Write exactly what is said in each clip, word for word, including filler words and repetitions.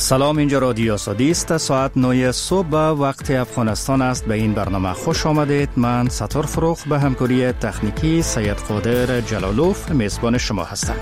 سلام، اینجا رادیو آزادی است. ساعت نه صبح وقت افغانستان است. به این برنامه خوش آمدید. من ستار فروخ به همکاری تکنیکی سید قادر جلالوف میزبان شما هستم.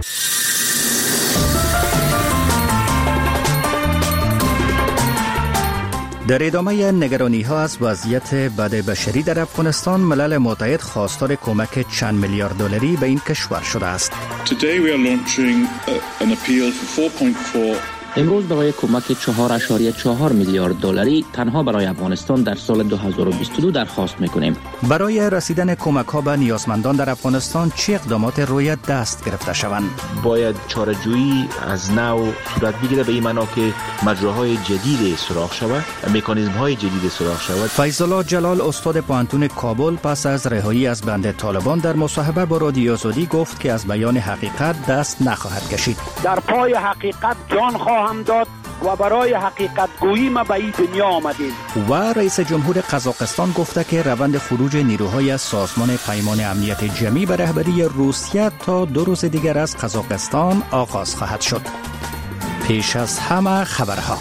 در ادامه نگرانی ها از وضعیت بد بشری در افغانستان، ملل متحد خواستار کمک چند میلیارد دلاری به این کشور شده است. Today we are launching an appeal for four point four امروز برای کمک چهار ممیز چهار میلیارد دلاری تنها برای افغانستان در سال دو هزار و بیست و دو درخواست میکنیم. برای رسیدن کمک ها به نیازمندان در افغانستان چه اقدامات روی دست گرفته شوند؟ باید چاره‌جویی از نو صورت بگیره، به این معنا که مجراهای جدید سراغ شود، مکانیزم های جدید سراغ شود. فیض الله جلال استاد پوهنتون کابل پس از رهایی از بند طالبان در مصاحبه با رادیو آزادی گفت که از بیان حقیقت دست نخواهد کشید. در پای حقیقت جان خواهم داد و برای حقیقت گویی ما به این دنیا آمدیم. و رئیس جمهور قزاقستان گفته که روند خروج نیروهای از سازمان پیمان امنیت جمعی به رهبری روسیه تا دو روز دیگر از قزاقستان آغاز خواهد شد. پیش از همه خبرها.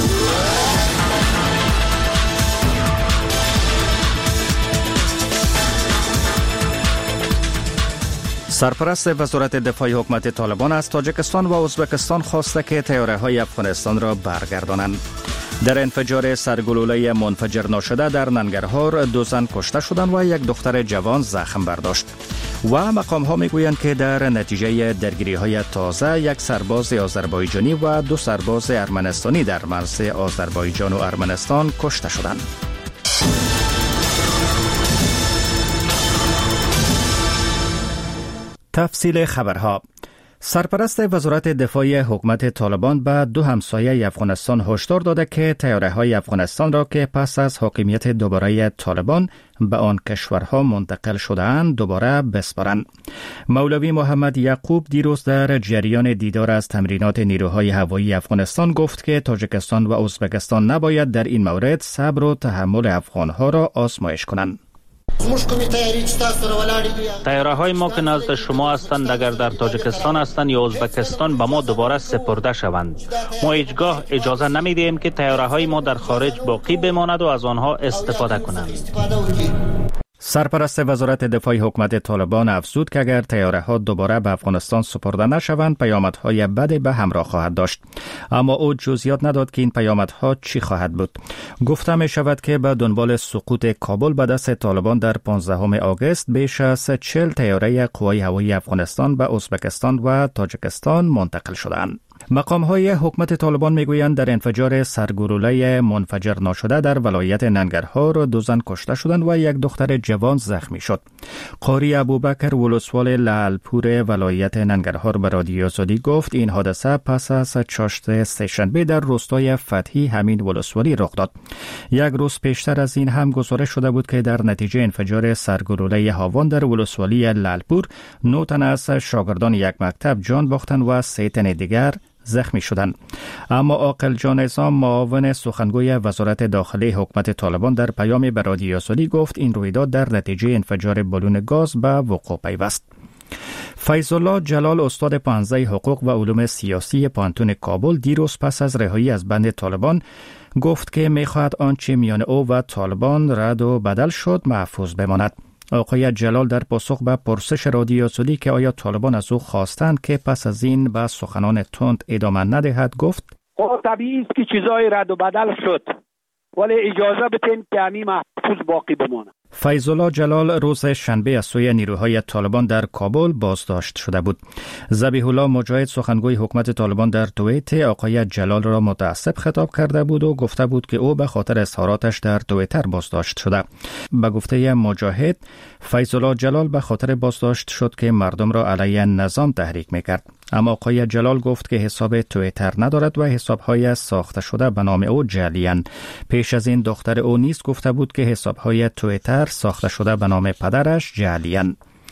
سرپرست وزارت دفاع حکومت طالبان از تاجیکستان و ازبکستان خواسته که طیاره‌های افغانستان را برگردانند. در انفجار سرگلوله منفجر ناشده در ننگرهار دو زن کشته شدند و یک دختر جوان زخم برداشت. و مقام‌ها میگویند که در نتیجه درگیری‌های تازه یک سرباز آذربایجانی و دو سرباز ارمنستانی در مرز آذربایجان و ارمنستان کشته شدند. تفصیل خبرها. سرپرست وزارت دفاع حکومت طالبان به دو همسایه افغانستان هشدار داده که طیاره‌های افغانستان را که پس از حاکمیت دوباره طالبان به آن کشورها منتقل شده‌اند دوباره بسپارند. مولوی محمد یعقوب دیروز در جریان دیدار از تمرینات نیروهای هوایی افغانستان گفت که تاجیکستان و ازبکستان نباید در این مورد صبر و تحمل افغانها را آزمایش کنند. طیاره های ما که نزد شما هستند اگر در تاجیکستان هستند یا ازبکستان به ما دوباره سپرده شوند. ما هیچگاه اجازه نمیدیم که طیاره های ما در خارج باقی بماند و از آنها استفاده کنند. سرپرست وزارت دفاع حکومت طالبان افزود که اگر طیاره‌ها دوباره به افغانستان سپرده نشوند پیامدهای بدی به همراه خواهد داشت، اما او جزئیات نداد که این پیامدها چی خواهد بود. گفته می شود که به دنبال سقوط کابل به دست طالبان در پانزدهم آگوست بیش از چهل طیاره قوای هوایی افغانستان به ازبکستان و تاجیکستان منتقل شدند. مقام‌های حکومت طالبان میگویند در انفجار سرگلوله منفجر ناشده در ولایت ننگرهار دو زن کشته شدند و یک دختر جوان زخمی شد. قاری ابوبکر ولسوال لعلپور ولایت ننگرهار به رادیو آزادی گفت این حادثه پس از چاشت سه‌شنبه در روستای فتحی همین ولسوالی رخ داد. یک روز پیشتر از این هم گزارش شده بود که در نتیجه انفجار سرگلوله هاوان در ولسوالی لعلپور نه تن از شاگردان یک مکتب جان باختند و سه تن دیگر زخمی شدند. اما عاقل جان نظام معاون سخنگوی وزارت داخلی حکومت طالبان در پیامی به رادیو آزادی گفت این رویداد در نتیجه انفجار بالون گاز به وقوع پیوست. فیض الله جلال استاد پانزده حقوق و علوم سیاسی پوهنتون کابل دیروز پس از رهایی از بند طالبان گفت که می‌خواهد آنچه میان او و طالبان رد و بدل شد محفوظ بماند. آقای جلال در پاسخ به پرسش رادیو آزادی که آیا طالبان از او خواستند که پس از این به سخنان تند ادامه ندهد گفت خب طبیعی است که چیزای رد و بدل شد، ولی اجازه بدین که همین محفوظ باقی بمانه. فیض الله جلال روز شنبه از سوی نیروهای طالبان در کابل بازداشت شده بود. ذبیح الله مجاهد سخنگوی حکومت طالبان در توییت آقای جلال را متعصب خطاب کرده بود و گفته بود که او به خاطر اظهاراتش در توییتر بازداشت شده. به گفته مجاهد فیض الله جلال به خاطر بازداشت شد که مردم را علیه نظام تحریک میکرد. اما آقای جلال گفت که حساب توییتر ندارد و حسابهای ساخته شده به نام او جعلی‌اند. پیش از این دختر او نیز گفته بود که حسابهای توییتر ساخته شده به نام پدرش جعلی‌اند.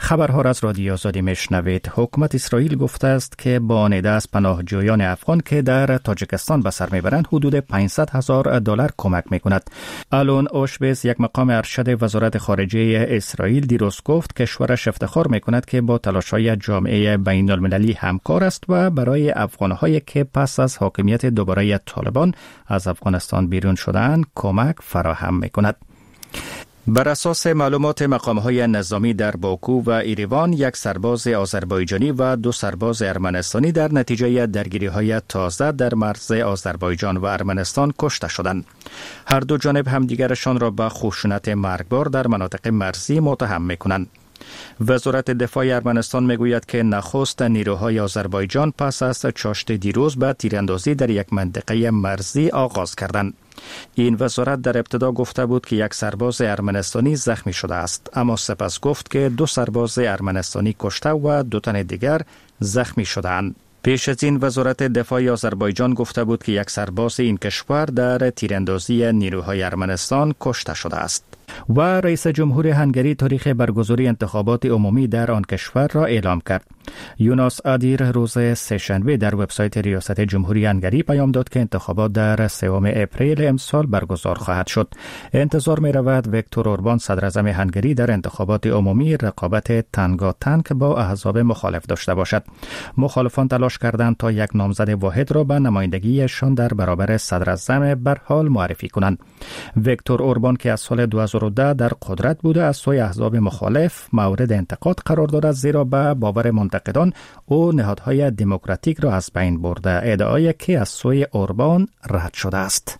خبرها را از رادیو آزادی میشنوید. حکومت اسرائیل گفته است که با نیده از پناهجویان افغان که در تاجیکستان به سر میبرند حدود پانصد هزار دلار کمک میکند. آلون اوشبیز، یک مقام ارشد وزارت خارجه اسرائیل، دیروز گفت کشورش افتخار میکند که با تلاش‌های جامعه بین المللی همکار است و برای افغان‌هایی که پس از حاکمیت دوباره طالبان از افغانستان بیرون شدند کمک فراهم میکند. بر اساس معلومات مقام‌های نظامی در باکو و ایروان، یک سرباز آذربایجانی و دو سرباز ارمنستانی در نتیجه درگیری‌های تازه در مرز آذربایجان و ارمنستان کشته شدند. هر دو جانب همدیگرشان را به خشونت مرگبار در مناطق مرزی متهم می‌کنند. وزارت دفاع ارمنستان میگوید که نخست نیروهای آذربایجان پس از چاشت دیروز به تیراندازی در یک منطقه مرزی آغاز کردند. این وزارت در ابتدا گفته بود که یک سرباز ارمنستانی زخمی شده است، اما سپس گفت که دو سرباز ارمنستانی کشته و دو تن دیگر زخمی شده‌اند. پیش از این وزارت دفاع آذربایجان گفته بود که یک سرباز این کشور در تیراندازی نیروهای ارمنستان کشته شده است. و رئیس جمهور هنگری تاریخ برگزاری انتخابات عمومی در آن کشور را اعلام کرد. یوناس آدیر روز سه‌شنبه در وبسایت ریاست جمهوری هنگری پیام داد که انتخابات در سوم اپریل امسال برگزار خواهد شد. انتظار می رود ویکتور اوربان صدر اعظم هنگری در انتخابات عمومی رقابت تنگاتنگ با احزاب مخالف داشته باشد. مخالفان تلاش کردند تا یک نامزد واحد را به نمایندگیشان در برابر صدر اعظم به حال معرفی کنند. ویکتور اوربان که از سال دو هزار و ده در قدرت بوده از سوی احزاب مخالف مورد انتقاد قرار دارد، زیرا به باور منتقدان او نهادهای دموکراتیک را از بین برده، ادعایی که از سوی اوربان رد شده است.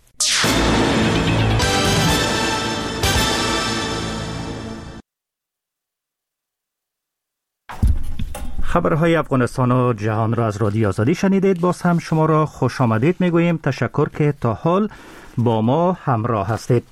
خبرهای افغانستان و جهان را از رادیو آزادی شنیدید. باز هم شما را خوش آمدید میگوییم. تشکر که تا حال با ما همراه هستید.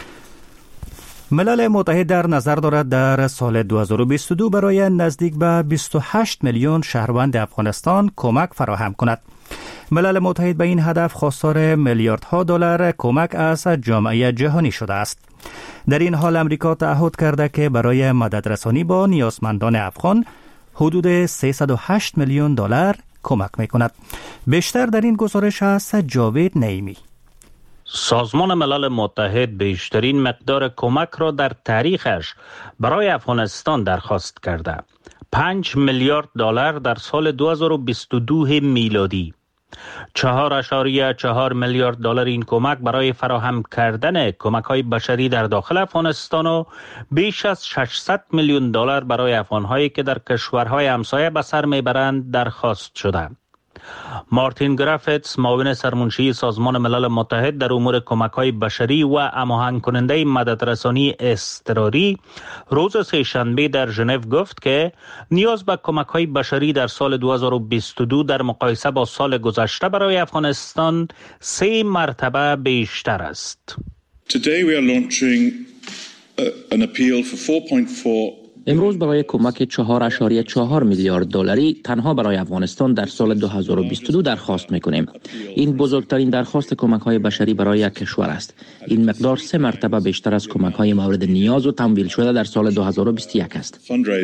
ملل متحد در نظر دارد در سال دو هزار و بیست و دو برای نزدیک به بیست و هشت میلیون شهروند افغانستان کمک فراهم کند. ملل متحد به این هدف خواستار میلیاردها دلار کمک از جامعه جهانی شده است. در این حال امریکا تعهد کرده که برای مددرسانی با نیازمندان افغان حدود سیصد و هشت میلیون دلار کمک میکند. بیشتر در این گزارش است جاوید نعیمی. سازمان ملل متحد بیشترین مقدار کمک را در تاریخش برای افغانستان درخواست کرده. پنج میلیارد دلار در سال دو هزار و بیست و دو میلادی. چهار اشاریه چهار میلیارد دلار این کمک برای فراهم کردن کمک‌های بشری در داخل افغانستان و بیش از ششصد میلیون دلار برای افغان‌هایی که در کشورهای همسایه به سر میبرند درخواست شده. مارتین گرافتس، معاون سرمنشی سازمان ملل متحد در امور کمک‌های بشری و هماهنگ کننده مددرسانی اضطراری، روز سه‌شنبه در ژنو گفت که نیاز به کمک‌های بشری در سال دو هزار و بیست و دو در مقایسه با سال گذشته برای افغانستان سه مرتبه بیشتر است. Today we are launching an appeal for four point four امروز برای کمک چهار اشاریه چهار میلیارد دلاری تنها برای افغانستان در سال دو هزار و بیست و دو درخواست میکنیم. این بزرگترین درخواست کمک‌های بشری برای یک کشور است. این مقدار سه مرتبه بیشتر از کمک‌های مورد نیاز و تمویل شده در سال دو هزار و بیست و یک است.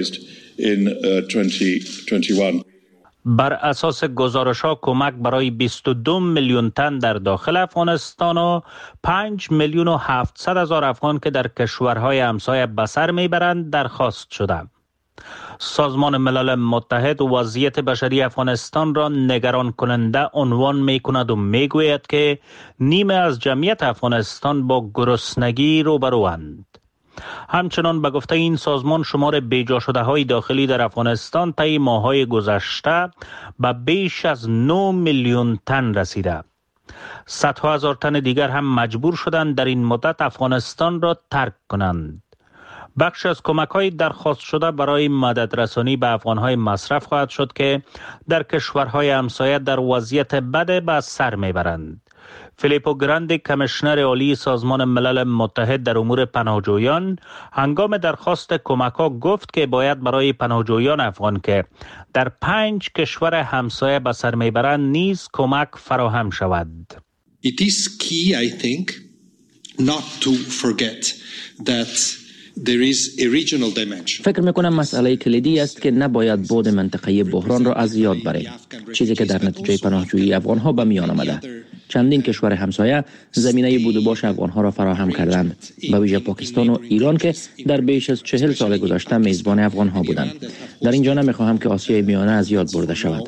بر اساس گزارش‌ها کمک برای بیست و دو میلیون تن در داخل افغانستان و پنج میلیون و هفتصد هزار افغان که در کشورهای همسایه به سر میبرند درخواست شده. سازمان ملل متحد وضعیت بشری افغانستان را نگران کننده عنوان می‌کند و می‌گوید که نیمه از جمعیت افغانستان با گرسنگی روبروند. همچنان به گفته این سازمان شمار بیجا شده های داخلی در افغانستان طی ماه‌های گذشته به بیش از نه میلیون تن رسیده. صدها هزار تن دیگر هم مجبور شدند در این مدت افغانستان را ترک کنند. بخش از کمک‌های درخواست شده برای مددرسانی به افغان‌های مصرف خواهد شد که در کشورهای همسایه در وضعیت بد به سر میبرند. فیلیپو گراندی، کمیشنر عالی سازمان ملل متحد در امور پناهجویان، هنگام درخواست کمک‌ها گفت که باید برای پناهجویان افغان که در پنج کشور همسایه به سر میبرند نیز کمک فراهم شود. It is key, I think, not to forget that فکر میکنم مسئله کلیدی است که نباید بعد منطقه‌ای بحران را از یاد بریم، چیزی که در نتیجه پناهجویی افغان‌ها به میان آمده. چندین کشور همسایه زمینه بود و باش افغان‌ها را فراهم کردند، به ویژه پاکستان و ایران که در بیش از چهل سال گذشته میزبان افغان‌ها بودند. در اینجا نمیخواهم که آسیای میانه از یاد برده شود.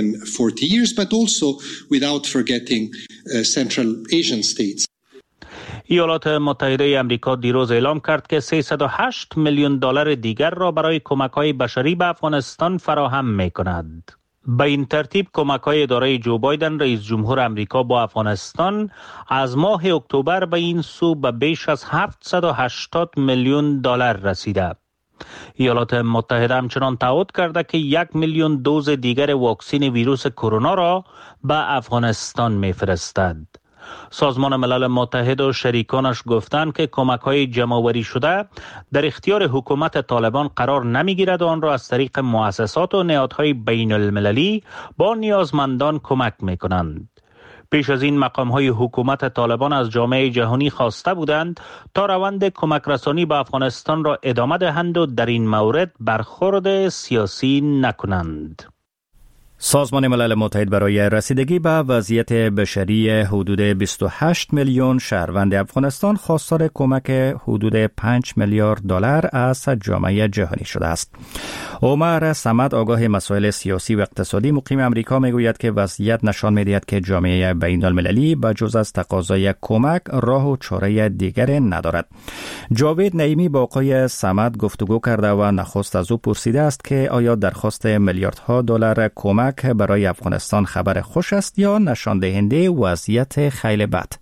ایالات متحده آمریکا دیروز اعلام کرد که سیصد و هشت میلیون دلار دیگر را برای کمک‌های بشری به افغانستان فراهم می‌کند. به این ترتیب کمک‌های اداره جو بایدن رئیس جمهور آمریکا با افغانستان از ماه اکتبر به این سو به بیش از هفتصد و هشتاد میلیون دلار رسیده. ایالات متحده همچنان تعهد کرده که یک میلیون دوز دیگر واکسن ویروس کرونا را به افغانستان می‌فرستد. سازمان ملل متحد و شریکانش گفتند که کمک‌های جمع‌آوری شده در اختیار حکومت طالبان قرار نمی‌گیرد و آن را از طریق مؤسسات و نهادهای بین المللی با نیازمندان کمک می‌کنند. پیش از این مقام‌های حکومت طالبان از جامعه جهانی خواسته بودند تا روند کمک رسانی به افغانستان را ادامه دهند و در این مورد برخورد سیاسی نکنند. سازمان ملل متحد برای رسیدگی به وضعیت بشری حدود بیست و هشت میلیون شهروند افغانستان خواستار کمک حدود پنج میلیارد دلار از جامعه جهانی شده است. عمر صمد آگاه مسائل سیاسی و اقتصادی مقیم امریکا میگوید که وضعیت نشان میدهد که جامعه بین المللی به جز از تقاضای کمک راه و چاره دیگر ندارد. جاوید نعیمی با آقای صمد گفتگو کرده و نخست از او پرسیده است که آیا درخواست میلیاردها دلار کمک برای افغانستان خبر خوش است یا نشان دهنده وضعیت خیلی بد؟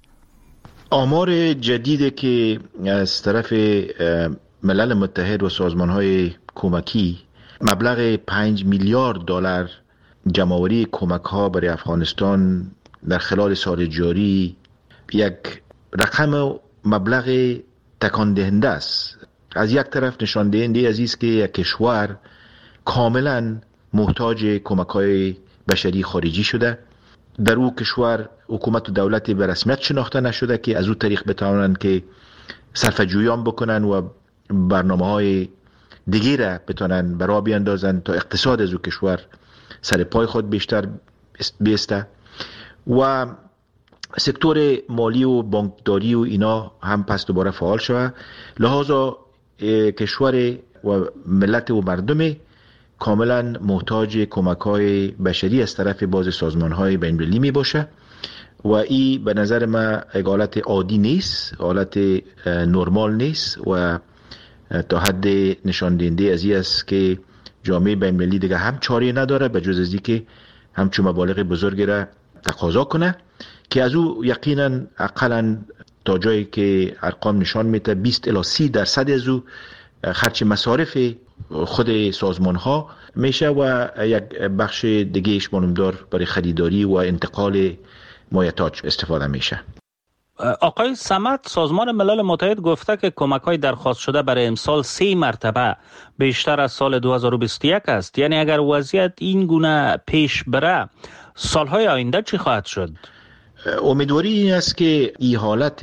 آمار جدیدی که از طرف ملل متحد و سازمان‌های کمکی مبلغ پنج میلیارد دلار جمع‌آوری کمک‌ها برای افغانستان در خلال سال جاری یک رقم مبلغ تکان دهنده است. از یک طرف نشان دهنده از است که یک کشور کاملاً محتاج کمک‌های بشری خارجی شده. در او کشور حکومت و دولت به رسمیت شناخته نشده که از او طریق بتوانند که صرفه‌جویان بکنن و برنامه‌های دیگه را بتوانند برای بیاندازند تا اقتصاد از او کشور سر پای خود بیشتر بیسته و سکتور مالی و بانکداری و اینا هم پس دوباره فعال شود. لحاظا کشور و ملت و مردم کاملا محتاج کمک‌های بشری از طرف باز سازمان‌های بین‌المللی می باشه و این به نظر من یک حالت عادی نیست، حالت نرمال نیست و تا حد نشان دهنده از این است که جامعه بین‌المللی دیگه هم چاره نداره به جز از این که همچون مبالغ بزرگی را تقاضا کنه که از او یقینا اقلا تا جایی که ارقام نشان میده بیست الی سی درصد از او خرج مصارف خود سازمان ها میشه و یک بخش دیگه اش مانمدار برای خریداری و انتقال مایحتاج استفاده میشه. آقای صمد، سازمان ملل متحد گفته که کمک‌های درخواست شده برای امسال سه مرتبه بیشتر از سال دو هزار و بیست و یک است. یعنی اگر وضعیت این گونه پیش بره سالهای آینده چی خواهد شد؟ امیدواری این است که این حالت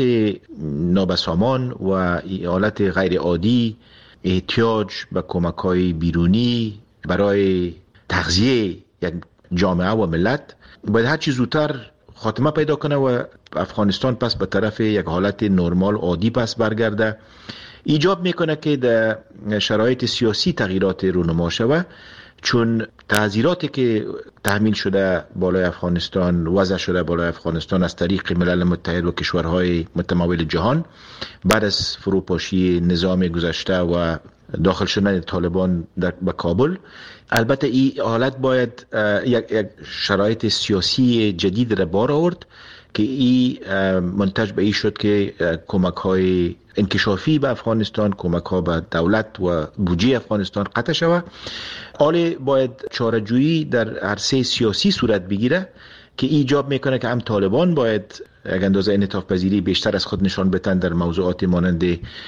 نابسامان و این حالت غیر عادی احتیاج به کمک‌های بیرونی برای تغذیه یک جامعه و ملت باید هر چی زودتر خاتمه پیدا کنه و افغانستان پس به طرف یک حالت نرمال عادی پس برگرده. ایجاب میکنه که در شرایط سیاسی تغییرات رونما شود، چون تعذیراتی که تحمیل شده بالای افغانستان وضع شده بالای افغانستان از طریق ملل متحد و کشورهای متمول جهان بعد از فروپاشی نظام گذشته و داخل شدن طالبان در به کابل، البته این حالت باید یک, یک شرایط سیاسی جدید را بار آورد که این منتج به این شد که کمک های انکشافی به افغانستان، کمک ها به دولت و بودجه افغانستان قطع شود. حالا باید چاره‌جویی در عرصه سیاسی صورت بگیره که ایجاب میکنه که هم طالبان باید یک اندازه انعطاف پذیری بیشتر از خود نشان بدن در موضوعات مانند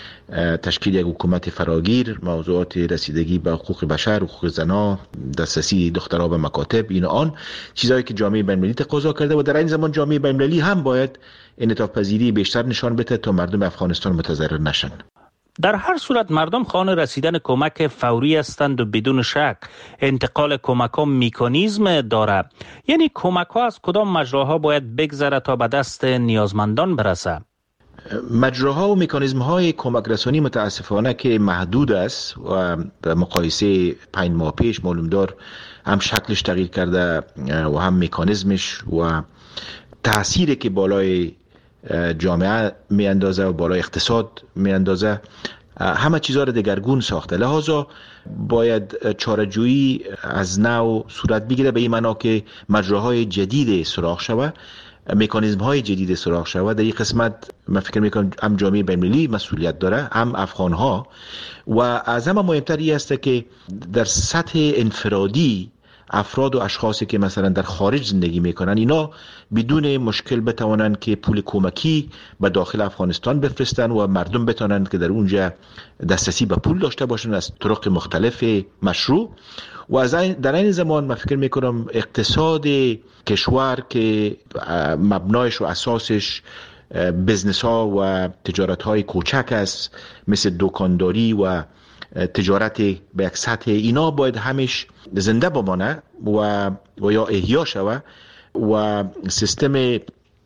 تشکیل یک حکومت فراگیر، موضوعات رسیدگی به حقوق بشر، حقوق زنا، دسترسی دخترها به مکاتب، این آن چیزایی که جامعه بین‌المللی تقاضا کرده و در این زمان جامعه بین‌المللی هم باید انعطاف پذیری بیشتر نشان بده تا مردم افغانستان متضرر نشن. در هر صورت مردم خواهان رسیدن کمک فوری هستند و بدون شک انتقال کمک ها مکانیزم داره. یعنی کمک ها از کدام مجراها باید بگذره تا به دست نیازمندان برسه؟ مجراها و مکانیزم های کمک رسانی متاسفانه که محدود است و به مقایسه پنج ماه پیش معلوم دار هم شکلش تغییر کرده و هم مکانیزمش و تأثیری که بالای جامعه می اندازه و بالای اقتصاد می اندازه همه چیزها را دگرگون ساخته. لحاظا باید چاره‌جویی از نو صورت بگیره، به این معنا که مجراهای جدید سراغ شود، مکانیزم های جدید سراغ شود. در این قسمت من فکر میکنم هم جامعه بین‌المللی مسئولیت داره، هم افغان ها، و از همه مهمتر این است که در سطح انفرادی افراد و اشخاصی که مثلا در خارج زندگی میکنن اینا بدون مشکل بتوانن که پول کمکی به داخل افغانستان بفرستن و مردم بتوانن که در اونجا دسترسی به پول داشته باشن از طرق مختلف مشروع. و از در این زمان من فکر میکنم اقتصاد کشور که مبنایش و اساسش بزنس ها و تجارت های کوچک است، مثل دکانداری و تجارت به یک سطح، اینا باید همیش زنده بمانه و و یا احیا شود و سیستم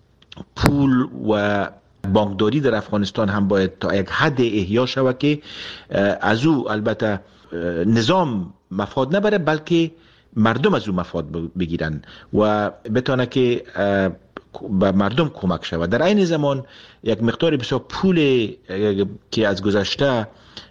پول و بانکداری در افغانستان هم باید تا یک حد احیا شود که از او البته نظام مفاد نبره بلکه مردم از او مفاد بگیرن و بتونه که به مردم کمک شود. در این زمان یک مقدار بسیار پول که از گذشته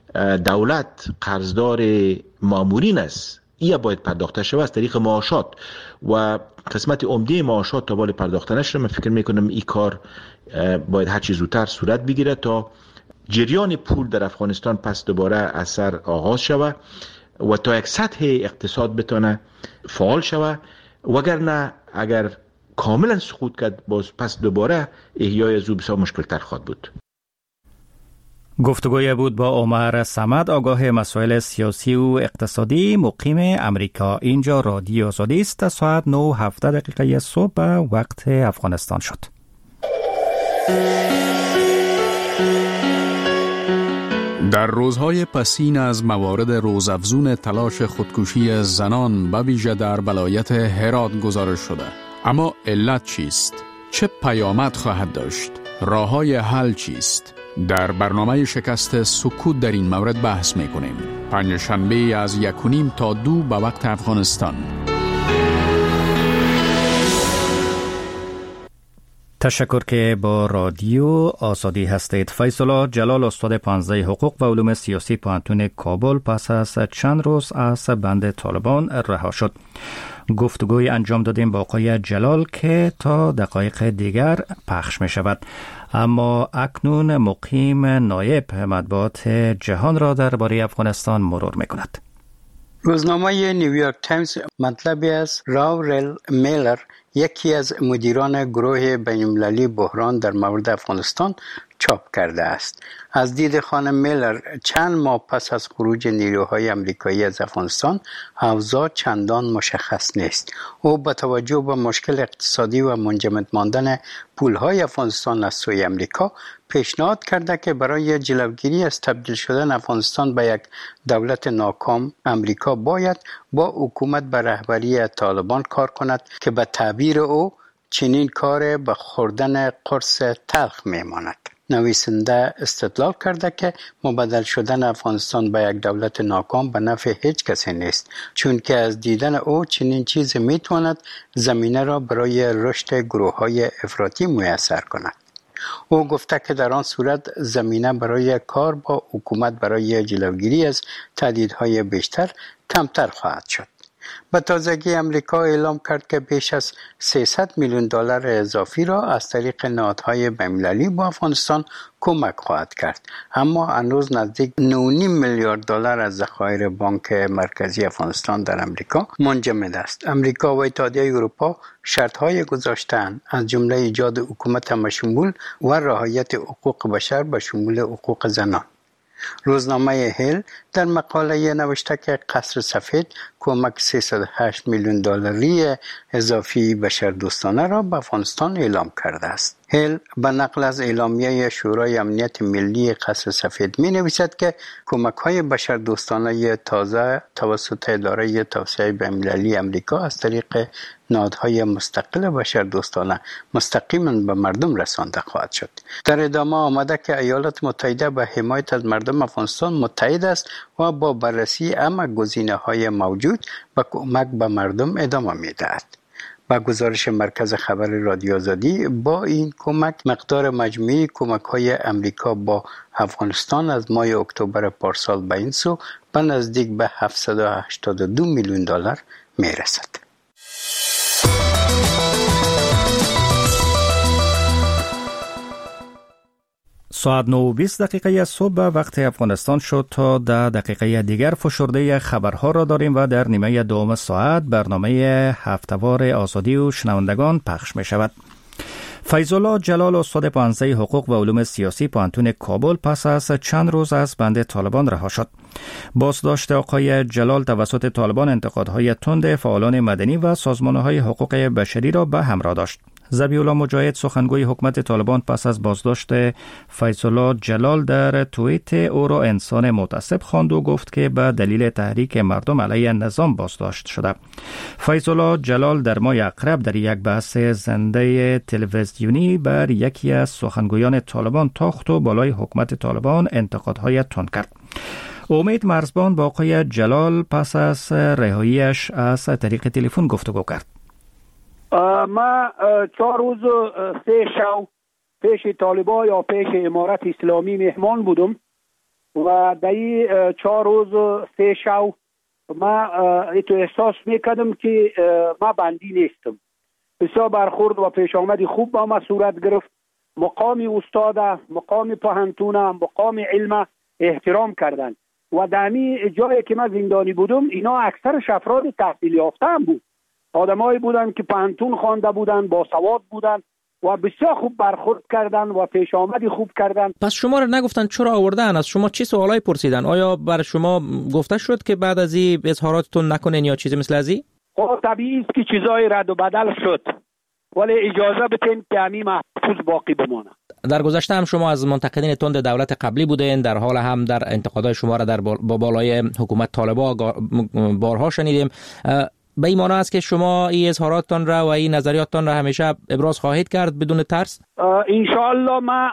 دولت قرضدار مامورین است این باید پرداخته شود از طریق معاشات و قسمت عمده معاشات تا بالا پرداخته نشه. من فکر میکنم این کار باید هر چیز زودتر صورت بگیره تا جریان پول در افغانستان پس دوباره از سر آغاز شود و تا یک سطح اقتصاد بتونه فعال شود، وگرنه اگر کاملا سقوط کرد باز پس دوباره احیای از او بسیار مشکل تر خواهد بود. گفتگوی بود با عمر صمد، آگاه مسائل سیاسی و اقتصادی، مقیم امریکا. اینجا رادیو آزادی است. ساعت نه و هفده دقیقه صبح به وقت افغانستان شد. در روزهای پسین از موارد روزافزون تلاش خودکشی زنان به ویژه در ولایت هرات گزارش شده. اما علت چیست؟ چه پیامد خواهد داشت؟ راه‌های حل چیست؟ در برنامه شکست سکوت در این مورد بحث می‌کنیم. پنجشنبه از یک و نیم تا دو به وقت افغانستان. تشکر که با رادیو آزادی هستید. فیصله جلال، استاد پانزده حقوق و علوم سیاسی پانتون کابل، پس از چند روز از بند طالبان رها شد. گفتگوی انجام دادیم با آقای جلال که تا دقایق دیگر پخش می شود. اما اکنون مقیم نایب مطبوعات جهان را درباره افغانستان مرور می کند. روزنامه نیویورک تایمز مطلبی از راورل میلر، یکی از مدیران گروه بین‌المللی بحران در مورد افغانستان، چاپ کرده است. از دید خانم میلر، چند ماه پس از خروج نیروهای امریکایی از افغانستان، اوضاع چندان مشخص نیست. او با توجه به مشکل اقتصادی و منجمد ماندن پولهای افغانستان از سوی امریکا، پیشنهاد کرده که برای جلوگیری از تبدیل شدن افغانستان به یک دولت ناکام، امریکا باید با حکومت به رهبری طالبان کار کند که به تعبیر او چنین کار به خوردن قرص تلخ میماند. نویسنده استدلال کرده که مبدل شدن افغانستان به یک دولت ناکام به نفع هیچ کسی نیست، چون که از دیدن او چنین چیزی میتواند زمینه را برای رشد گروه‌های افراطی میسر کند. او گفته که در آن صورت زمینه برای کار با حکومت برای جلوگیری از تهدیدهای بیشتر کمتر خواهد شد. به تازگی امریکا اعلام کرد که بیش از سیصد میلیون دلار اضافی را از طریق نهادهای بین‌المللی با افغانستان کمک خواهد کرد، اما هنوز نزدیک نه و نیم میلیارد دلار از ذخایر بانک مرکزی افغانستان در امریکا منجمد است. امریکا و اتحادیه اروپا شرط‌های گذاشته‌اند، از جمله ایجاد حکومت همشمول و رعایت حقوق بشر به شمول حقوق زنان. روزنامه هیل در مقاله نوشته که قصر سفید کمک سیصد و هشت میلیون دلاری اضافی بشردوستانه را به افغانستان اعلام کرده است. هیل به نقل از اعلامیه شورای امنیت ملی قصر سفید می نویسد که کمک های بشردوستانه تازه توسط اداره توسعه بین‌المللی امریکا از طریق نهادهای مستقل بشردوستانه مستقیما به مردم رسانده خواهد شد. در ادامه آمده که ایالات متحده به حمایت از مردم افغانستان متحد است و با بررسی همه گزینه‌های موجود به کمک به مردم ادامه می‌دهد. با گزارش مرکز خبر رادیو آزادی، با این کمک مقدار مجموعی کمک‌های امریکا با افغانستان از ماه اکتبر پارسال به این سو به نزدیک به هفتصد و هشتاد و دو میلیون دلار میرسد. ساعت نه و بیست دقیقه صبح وقت افغانستان شد. تا ده دقیقه دیگر فشرده خبرها را داریم و در نیمه دوم ساعت برنامه هفته‌وار آزادی و شنوندگان پخش می شود. فیض‌الله جلال استاد پانزده حقوق و علوم سیاسی پانتون کابل پس از چند روز از بند طالبان رها شد. بازداشت آقای جلال توسط طالبان انتقادهای تند فعالان مدنی و سازمان‌های حقوق بشری را به همراه داشت. ذبیح‌الله مجاهد سخنگوی حکومت طالبان پس از بازداشت فیض‌الله جلال در توییت او را انسان متعصب خواند و گفت که به دلیل تحریک مردم علیه نظام بازداشت شده. فیض‌الله جلال در ماه اقرب در یک بحث زنده تلویزیونی بر یکی از سخنگویان طالبان تاخت و بالای حکومت طالبان انتقادهای تند کرد. امید مرزبان با آقای جلال پس از رهاییش از طریق تلفن گفتگو کرد. ما چهار روز سه شو پیش طالبان یا پیش امارت اسلامی مهمان بودم و در این چهار روز سه شو ما ایتو احساس میکردم که ما بندی نیستم. بسیار برخورد و پیش آمدی خوب با ما صورت گرفت. مقام استاد، مقام پهنتون، مقام علم احترام کردن و در این جایی که ما زندانی بودم اینا اکثرش افراد تحصیل یافته هم بود. آدمایی بودن که پانتون خوانده بودن، با سواد بودن و بسیار خوب برخورد کردن و پیش آمدی خوب کردن. پس شما را نگفتن چرا آوردن؟ از شما چه سوالایی پرسیدن؟ آیا بر شما گفته شد که بعد از این اظهاراتتون نکنین یا چیزی مثل ازی؟ خب طبیعی است که چیزای رد و بدل شد، ولی اجازه بتین که همین محفوظ باقی بمانه. در گذشته هم شما از منتقدین تند دولت قبلی بودین، در حال هم در انتقادهای شما را در با بالای حکومت طالبان بارها شنیدیم. به این معنی است که شما این اظهاراتتان را و این نظریاتتان را همیشه ابراز خواهید کرد بدون ترس؟ انشاءالله ما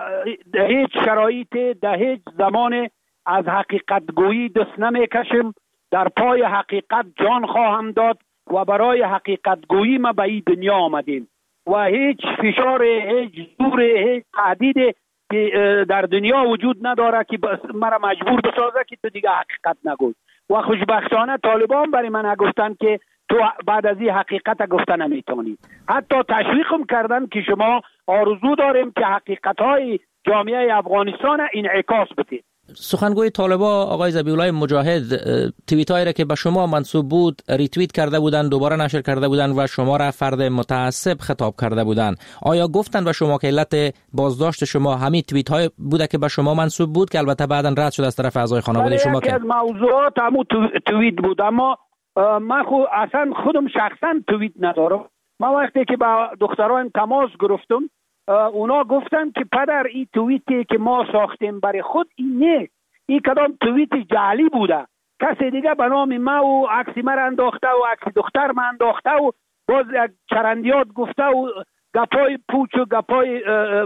در هیچ شرایطی در هیچ زمان از حقیقت گویی دست نمیکشیم. در پای حقیقت جان خواهم داد و برای حقیقت گویی ما به این دنیا آمدیم و هیچ فشار، هیچ زور، هیچ تهدید که در دنیا وجود نداره که مرا مجبور بسازه که تو دیگه حقیقت نگوی. و خوشبختانه طالبان برای من گفتن که تو بعد از این حقیقت گفتن نمیتونی. حتی تشویقم کردن که شما آرزو داریم که حقیقت‌های جامعه افغانستان انعکاس بده. سخنگوی طالبان آقای ذبیح‌الله مجاهد توییتایی را که به شما منسوب بود ریتوییت کرده بودند، دوباره نشر کرده بودند و شما را فرد متعصب خطاب کرده بودند. آیا گفتند به شما که علت بازداشت شما همین توییت‌های بوده که به شما منسوب بود که البته بعداً رد شد از طرف اعضای خانواده شما؟ که از موضوعات همون توییت بود، اما من خود اصلا خودم شخصا توییت ندارم. من وقتی که با دختران تماس گرفتم اونا گفتن که پدر این توییتی که ما ساختیم برای خود این نیست، این کدام توییت جعلی بوده، کسی دیگه به نام ما و عکس ما را انداخته و عکس دختر ما انداخته و باز یک چرندیات گفته و گپای پوچ و گپای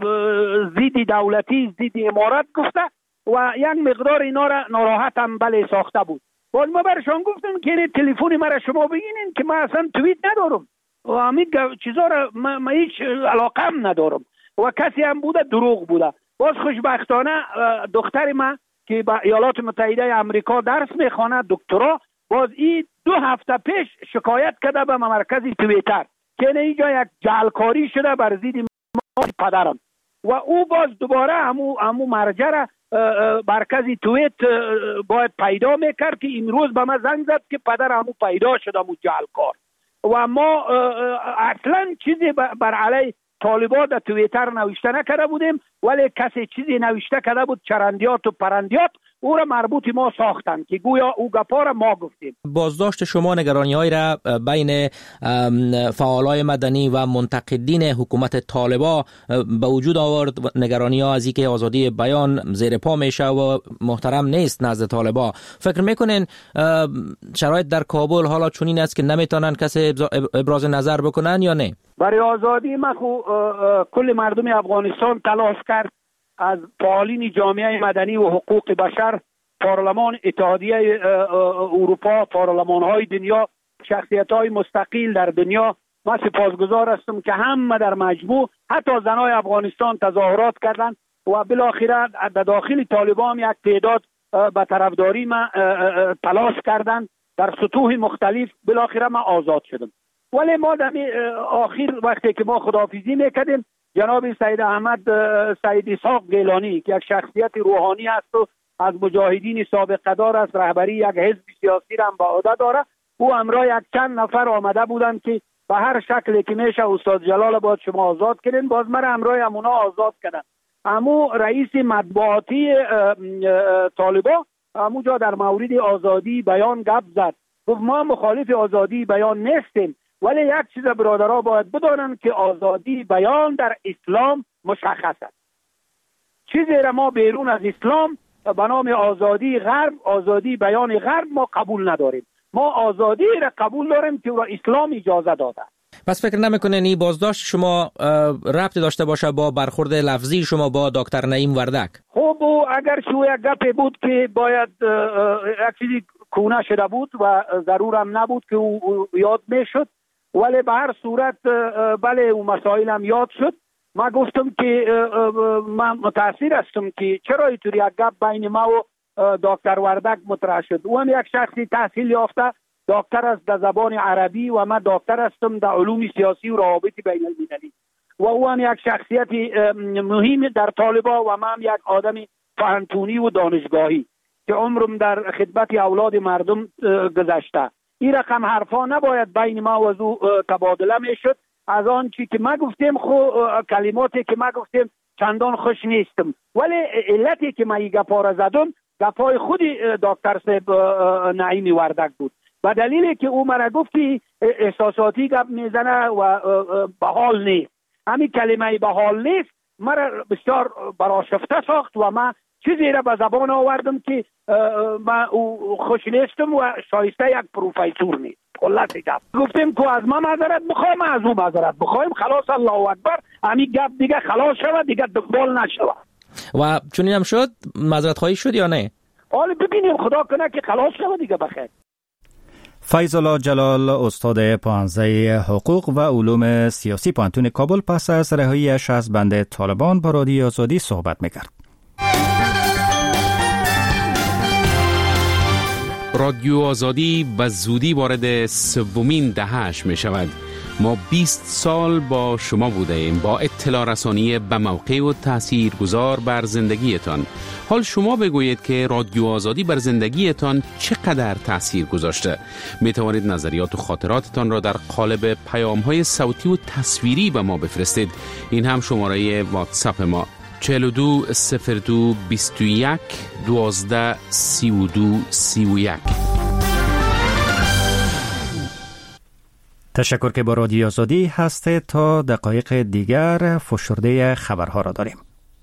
زیدی دولتی زیدی امارت گفته و یک مقدار اینا را ناراحت هم بله ساخته بود. باز ما برشان گفتیم که تلفن ما را شما بگینین که ما اصلا توییت ندارم و همین چیزا را ما, ما هیچ علاقه هم ندارم و کسی هم بوده دروغ بوده. باز خوشبختانه دختر ما که با ایالات متحده آمریکا درس میخونه دکترا، باز این دو هفته پیش شکایت کرده به مرکز توییتر که اینجا یک جعلکاری شده بر ضد پدرم و او باز دوباره همو همو مرجع را مرکز توییت باید پیدا میکرد که امروز به من زنگ زد که پدر همو پیدا شده همو جعلکار و ما اصلا چیزی بر علیه طالبان در توییتر نوشته نکرده بودیم، ولی کسی چیزی نوشته کرده بود چرندیات و پرندیات او را مربوط ما ساختن که گویا او گپا را ما گفتیم. بازداشت شما نگرانی‌هایی را بین فعالای مدنی و منتقدین حکومت طالبان به وجود آورد. نگرانی‌ها از اینکه آزادی بیان زیر پا میشه و محترم نیست نزد طالبان. فکر میکنین شرایط در کابل حالا چنین است که نمیتونن کسی ابراز نظر بکنن یا نه؟ برای آزادی ما خو کل مردم افغانستان تلاش کرد، از فعالین جامعه مدنی و حقوق بشر، پارلمان اتحادیه اروپا، پارلمان‌های دنیا، شخصیت‌های مستقل در دنیا. من سپاسگزار هستم که همه در مجموع، حتی زنای افغانستان تظاهرات کردند و بالاخره در داخل طالبان یک تعداد به طرفداری ما تلاش کردند در سطوح مختلف. بالاخره ما آزاد شدم. ولی ما در آخر وقتی که ما خداحافظی میکردیم، جناب سید احمد سید اسحاق گیلانی که یک شخصیت روحانی است و از مجاهدین سابقه دار است، رهبری یک حزب سیاسی را هم به عهده داره، او همراه یک چند نفر آمده بودند که به هر شکلی که میشه استاد جلال آباد شما آزاد کردین. باز مرا همراه همونا آزاد کردن. امو رئیس مطبوعاتی طالبان همونجا در مورد آزادی بیان گپ زد، گفت ما مخالف آزادی بیان نیستیم، ولی یک چیز برادرها باید بدانند که آزادی بیان در اسلام مشخص است. چیزی را ما بیرون از اسلام به نام آزادی غرب، آزادی بیان غرب ما قبول نداریم. ما آزادی را قبول داریم که را اسلام اجازه داده. پس فکر نمیکنین این بازداشت شما ربط داشته باشه با برخورد لفظی شما با دکتر نعیم وردک؟ خب اگر شو یک گپی بود که باید یک چیزی کونه شده بود و ضرور هم نبود که او یاد میشد، ولی به هر صورت بله او مسائل هم یاد شد. ما گفتم که من متاثر هستم که چرا اینطوری یک گپ بین ما و دکتر وردک مطرح شد. او هم یک شخصی تحصیل یافته دکتر است در زبان عربی و من دکتر هستم در علوم سیاسی و روابط بین المللی، و او هم یک شخصیت مهم در طالبان و من هم یک آدم فهنتونی و دانشگاهی که عمرم در خدمت اولاد مردم گذشته. این رقم حرفا نباید بین ما و او تبادله میشد. از آن چی که ما گفتیم خو کلماتی که ما گفتیم چندان خوش نیستم، ولی علتی که ما این گپا را زدم گپای خود دکتر صاحب نعیم وردک بود، و دلیلی که او مرا گفتی احساساتی گپ میزنه و به حال نیست. همین کلمه به حال نیست مرا بسیار برآشفته ساخت و من چیزی را به زبان آوردم که من خوش نیستم و شایسته یک پروفیسور نیست. خلاصه گپ گفتیم که از ما معذرت بخوایم، از او معذرت بخوایم، خلاص الله اکبر، همین گپ دیگه خلاص شود، دیگه دنبال نشود. و چنین هم شد؟ معذرت خواهی شد یا نه؟ حالا ببینیم، خدا کنه که خلاص شود دیگه بخیر. فیض الله جلال، استاد پانزده حقوق و علوم سیاسی پانتون کابل، پس از رهایی‌اش از بند طالبان با رادیو آزادی صحبت می‌کرد. رادیو آزادی به زودی وارد سومین دهه‌اش می شود. ما بیست سال با شما بوده ایم، با اطلاع رسانی به موقع و تأثیر گذار بر زندگیتان. حال شما بگویید که رادیو آزادی بر زندگیتان چقدر تأثیر گذاشته. می توانید نظریات و خاطراتتان را در قالب پیام‌های صوتی و تصویری به ما بفرستید. این هم شماره واتساپ ما چهل و دو صفر دو بیست و یک دوازده سی و دو سی و یک. تشکر که با رادیو آزادی هسته. تا دقایق دیگر فشرده خبرها را داریم.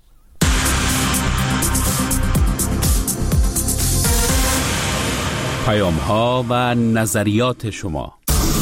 پیام‌ها و نظریات شما.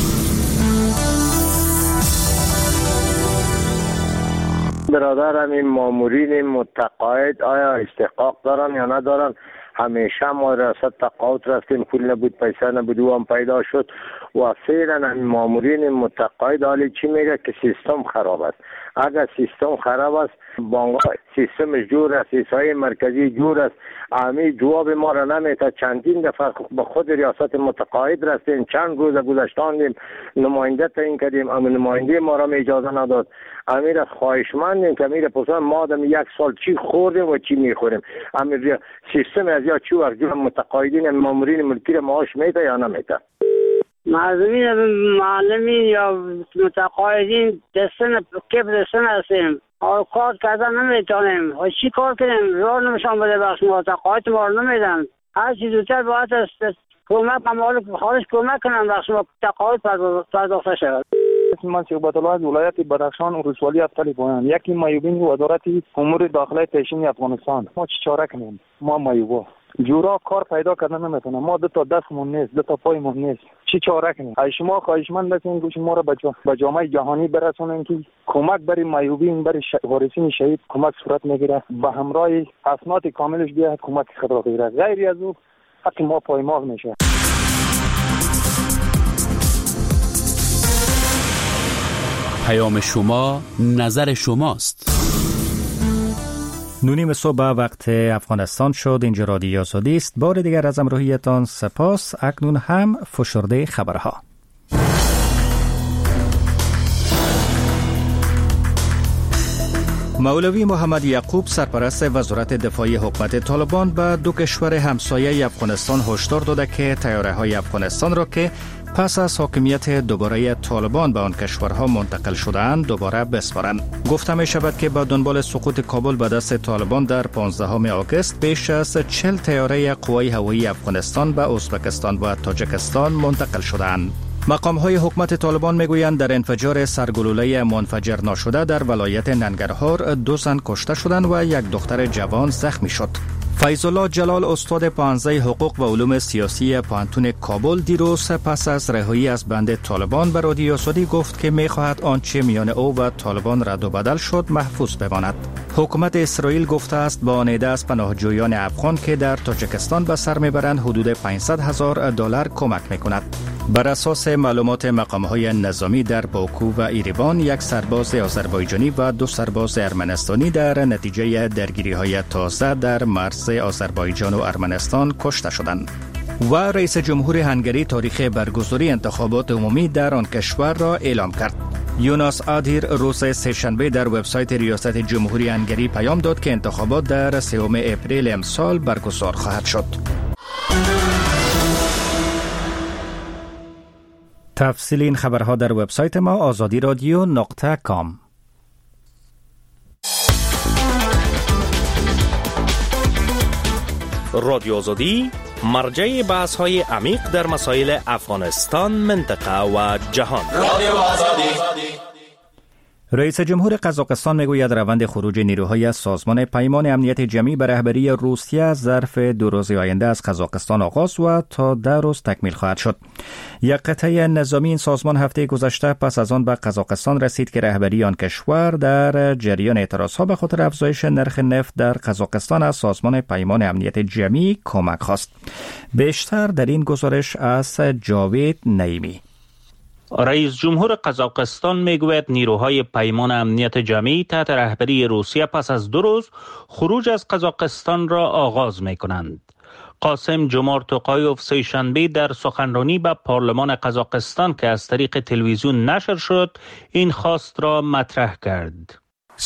برادرم این مامورین متقاعد آیا استحقاق دارن یا ندارن؟ همیشه ما ریاست تقاعد رفتیم، پول نبود، پیسه نبود، او هم پیدا شد و فعلا این مامورین متقاعد حالی چی میگه که سیستم خراب است. اگر سیستم خراب است، بانک سیستمش جور است، سیستم مرکزی جور است، امی جواب ما را نمیده. چندین دفعه به خود ریاست متقاعد رفتیم، چند روز گذشتاندیم، نماینده تعیین کردیم، اما نماینده ما را اجازه نداد. امیر خواهشمندیم که امیر پرسان ما آدم یک سال چی خوردیم و چی میخوریم. امیر سیستم از یا چی وقت جور متقاعدین مامورین ملکی را معاش میده یا نمیده؟ معلمین معلمین یا متقاعدین دستن کپ دستن هستیم، کار کردن نمیتونیم. چی کار کنیم؟ راه نمیشان بده بخش ما، تقاعد ما رو نمیدن. هر چیز زودتر باید است کمک ممالک خارج کمک کنن بخش ما تقاعد پرداخته شود. من صحبت الله از ولایت بدخشان و ولسوالی افتالی پایان یکی مایوبین وزارت امور داخلی پیشین افغانستان. ما چی چاره کنیم؟ ما مایوبا جورا کار پیدا کردن نمیتونه. ما دو تا دستمون نیست، دو تا پایمون نیست. چی چاره کنیم؟ ای شما خواهشمند هستین که شما را به جامعه جهانی برسونین که کمک برای مایوبین، برای وارثین شهید کمک صورت میگیره، به همراه اسناد کاملش بیاد کمک خود را بگیره. غیر از او حق ما پایمال میشه. پیام شما، نظر شماست. نونیم صبح وقت افغانستان شد. اینجا رادیو آزادی است. بار دیگر از همراهیتان سپاس. اکنون هم فشرده خبرها. مولوی محمد یعقوب سرپرست وزارت دفاعی حکومت طالبان به دو کشور همسایه افغانستان هشدار داده که طیاره‌های افغانستان را که پس از حاکمیت دوباره طالبان به آن کشورها منتقل شده‌اند دوباره بسپارند. گفته می شود که با دنبال سقوط کابل به دست طالبان در پانزدهم آگوست بیش از چهل طیاره قوای هوایی افغانستان به ازبکستان و تاجیکستان منتقل شده‌اند. مقام‌های حکومت طالبان میگویند در انفجار سرگلوله منفجر ناشده در ولایت ننگرهار دو زن کشته شدند و یک دختر جوان زخمی شد. فیض الله جلال استاد پانزده حقوق و علوم سیاسی پانتون کابل دیروز پس از رهایی از بند طالبان به رادیو آزادی گفت که می‌خواهد آنچه میان او و طالبان رد و بدل شد محفوظ بماند. حکومت اسرائیل گفته است با آنیده از پناهجویان افغان که در تاجیکستان به سر میبرند حدود پانصد هزار دلار کمک میکند. بر اساس معلومات مقام‌های نظامی در باکو و ایریوان یک سرباز آذربایجانی و دو سرباز ارمنستانی در نتیجه درگیری‌های تازه در مرز آذربایجان و ارمنستان کشته شدند. و رئیس جمهور هنگری تاریخ برگزاری انتخابات عمومی در آن کشور را اعلام کرد. یوناس آدیر روز سه‌شنبه در وبسایت ریاست جمهوری هنگری پیام داد که انتخابات در سوم اپریل امسال برگزار خواهد شد. تفصیل این خبرها در وبسایت ما آزادی رادیو نقطه کام. رادیو آزادی مرجع بحث های عمیق در مسائل افغانستان، منطقه و جهان. رادیو آزادی. رئیس جمهور قزاقستان میگوید روند خروج نیروهای از سازمان پیمان امنیت جمعی به رهبری روسیه ظرف دو روز آینده از قزاقستان آغاز و تا ده روز تکمیل خواهد شد. یک قطعه نظامی این سازمان هفته گذشته پس از آن به قزاقستان رسید که رهبری آن کشور در جریان اعتراضها به خاطر افزایش نرخ نفت در قزاقستان از سازمان پیمان امنیت جمعی کمک خواست. بیشتر در این گزارش از جاوید نعیمی. رئیس جمهور قزاقستان میگوید نیروهای پیمان امنیت جمعی تحت رهبری روسیه پس از دو روز خروج از قزاقستان را آغاز می کنند. قاسم جمار توقایوف سه‌شنبه در سخنرانی به پارلمان قزاقستان که از طریق تلویزیون نشر شد این خواست را مطرح کرد.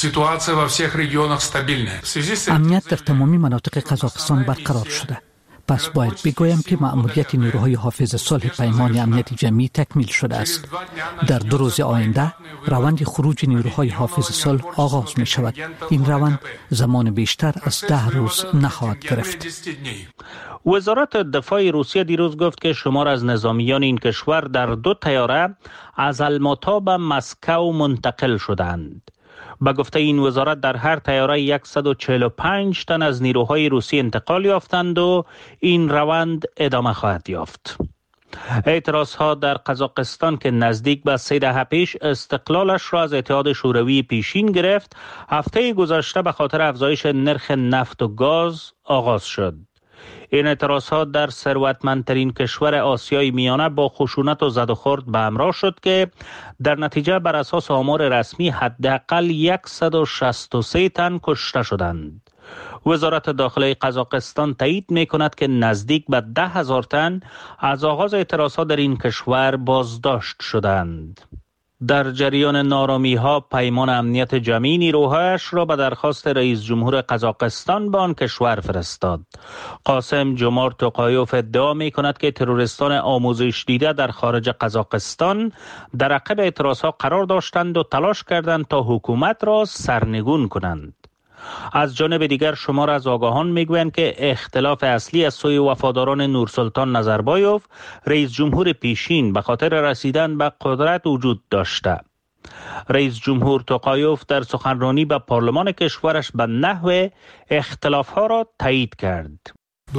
امنیت در تمامی مناطق قزاقستان برقرار شده. پس باید بگویم که مأموریت نیروهای حافظ صلح پیمان امنیت جمعی تکمیل شده است. در دو روز آینده روند خروج نیروهای حافظ صلح آغاز می شود. این روند زمان بیشتر از ده روز نخواهد گرفت. وزارت دفاع روسیه دیروز گفت که شمار از نظامیان این کشور در دو طیاره از الماتا به مسکو منتقل شدند. به گفته این وزارت در هر طیاره صد و چهل و پنج تن از نیروهای روسی انتقال یافتند و این روند ادامه خواهد یافت. اعتراضها در قزاقستان که نزدیک به سه دهه پیش استقلالش را از اتحاد شوروی پیشین گرفت، هفته گذشته به خاطر افزایش نرخ نفت و گاز آغاز شد. این اعتراضها در ثروتمندترین کشور آسیای میانه با خشونت و زد و خورد به همراه شد که در نتیجه بر اساس آمار رسمی حداقل صد و شصت و سه تن کشته شدند. وزارت داخلی قزاقستان تایید می کند که نزدیک به ده هزار تن از آغاز اعتراضها در این کشور بازداشت شدند. در جریان نارامی ها پیمان امنیت جمعی نیروهایش را به درخواست رئیس جمهور قزاقستان به آن کشور فرستاد. قاسم جمارت توقایوف ادعا می کند که تروریستان آموزش دیده در خارج قزاقستان در عقب اعتراضها قرار داشتند و تلاش کردند تا حکومت را سرنگون کنند. از جانب دیگر شمار از آگاهان میگویند که اختلاف اصلی از سوی وفاداران نورسلطان نظربایوف رئیس جمهور پیشین به خاطر رسیدن به قدرت وجود داشته. رئیس جمهور توقایوف در سخنرانی به پارلمان کشورش به نحو اختلافها را تایید کرد.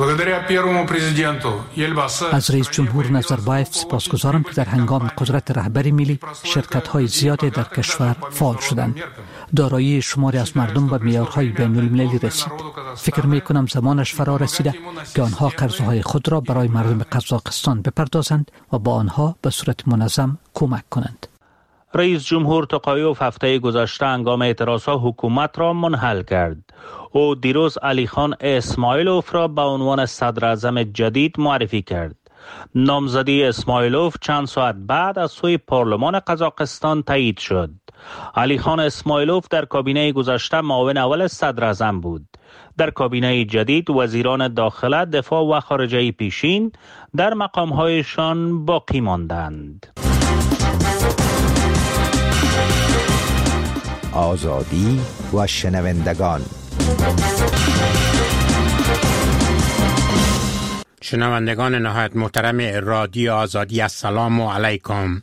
از رئیس جمهور نظربایف سپاسگزارم که در هنگام قدرت رهبری ملی شرکت‌های زیادی در کشور فعال شدند. دارایی شماری از مردم به معیارهای بین‌المللی رسید. فکر می‌کنم زمانش فرا رسیده که آنها قرضهای خود را برای مردم قزاقستان بپردازند و با آنها به صورت منظم کمک کنند. رئیس جمهور توقایوف هفته گذشته هنگام اعتراضها حکومت را منحل کرد. او دیروز علی خان اسماعیلوف را به عنوان صدر اعظم جدید معرفی کرد. نامزدی اسماعیلوف چند ساعت بعد از سوی پارلمان قزاقستان تایید شد. علی خان اسماعیلوف در کابینه گذشته معاون اول صدر اعظم بود. در کابینه جدید وزیران داخله، دفاع و خارجه پیشین در مقام‌هایشان باقی ماندند. آزادی و شنوندگان. شنوندگان نهایت محترم رادیو آزادی، السلام علیکم.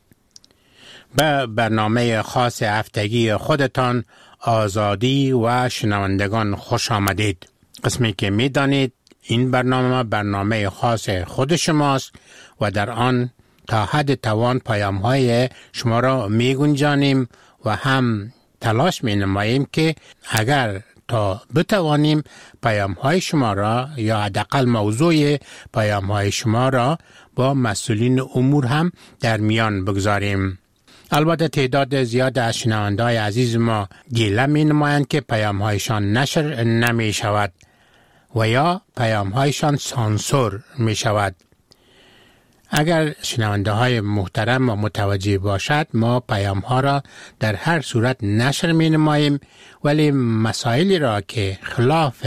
به برنامه خاص هفتگی خودتان آزادی و شنوندگان خوش آمدید. قسمی که می دانید این برنامه برنامه خاص خود شماست و در آن تا حد توان پیام های شما را می گنجانیم و هم تلاش می نماییم که اگر تا بتوانیم پیام های شما را یا حداقل موضوع پیام های شما را با مسئولین امور هم در میان بگذاریم. البته تعداد زیاد از شنونده های عزیز ما گله می نمایند که پیام هایشان نشر نمی شود و یا پیام هایشان سانسور می شود. اگر شنونده های محترم و متوجه باشد، ما پیام ها را در هر صورت نشر می نماییم، ولی مسائلی را که خلاف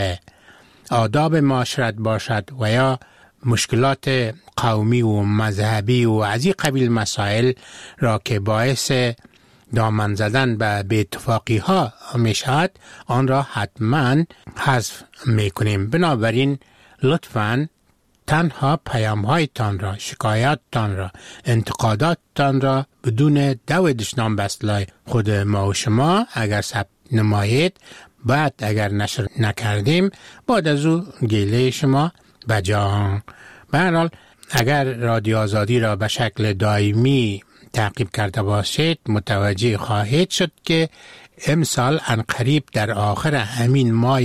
آداب معاشرت باشد و یا مشکلات قومی و مذهبی و از این قبیل مسائل را که باعث دامن زدن به بی‌اتفاقی ها می شود، آن را حتما حذف می کنیم. بنابراین لطفاً تنها پیام هایتان را، شکایاتتان را، انتقاداتتان را بدون دو دشنام بسلای خود ما و شما اگر ثبت نمایید، بعد اگر نشر نکردیم بعد از او گیله شما بجا. به هر حال اگر رادیو آزادی را به شکل دائمی تعقیب کرده باشید، متوجه خواهید شد که امسال عنقریب در آخر همین ماه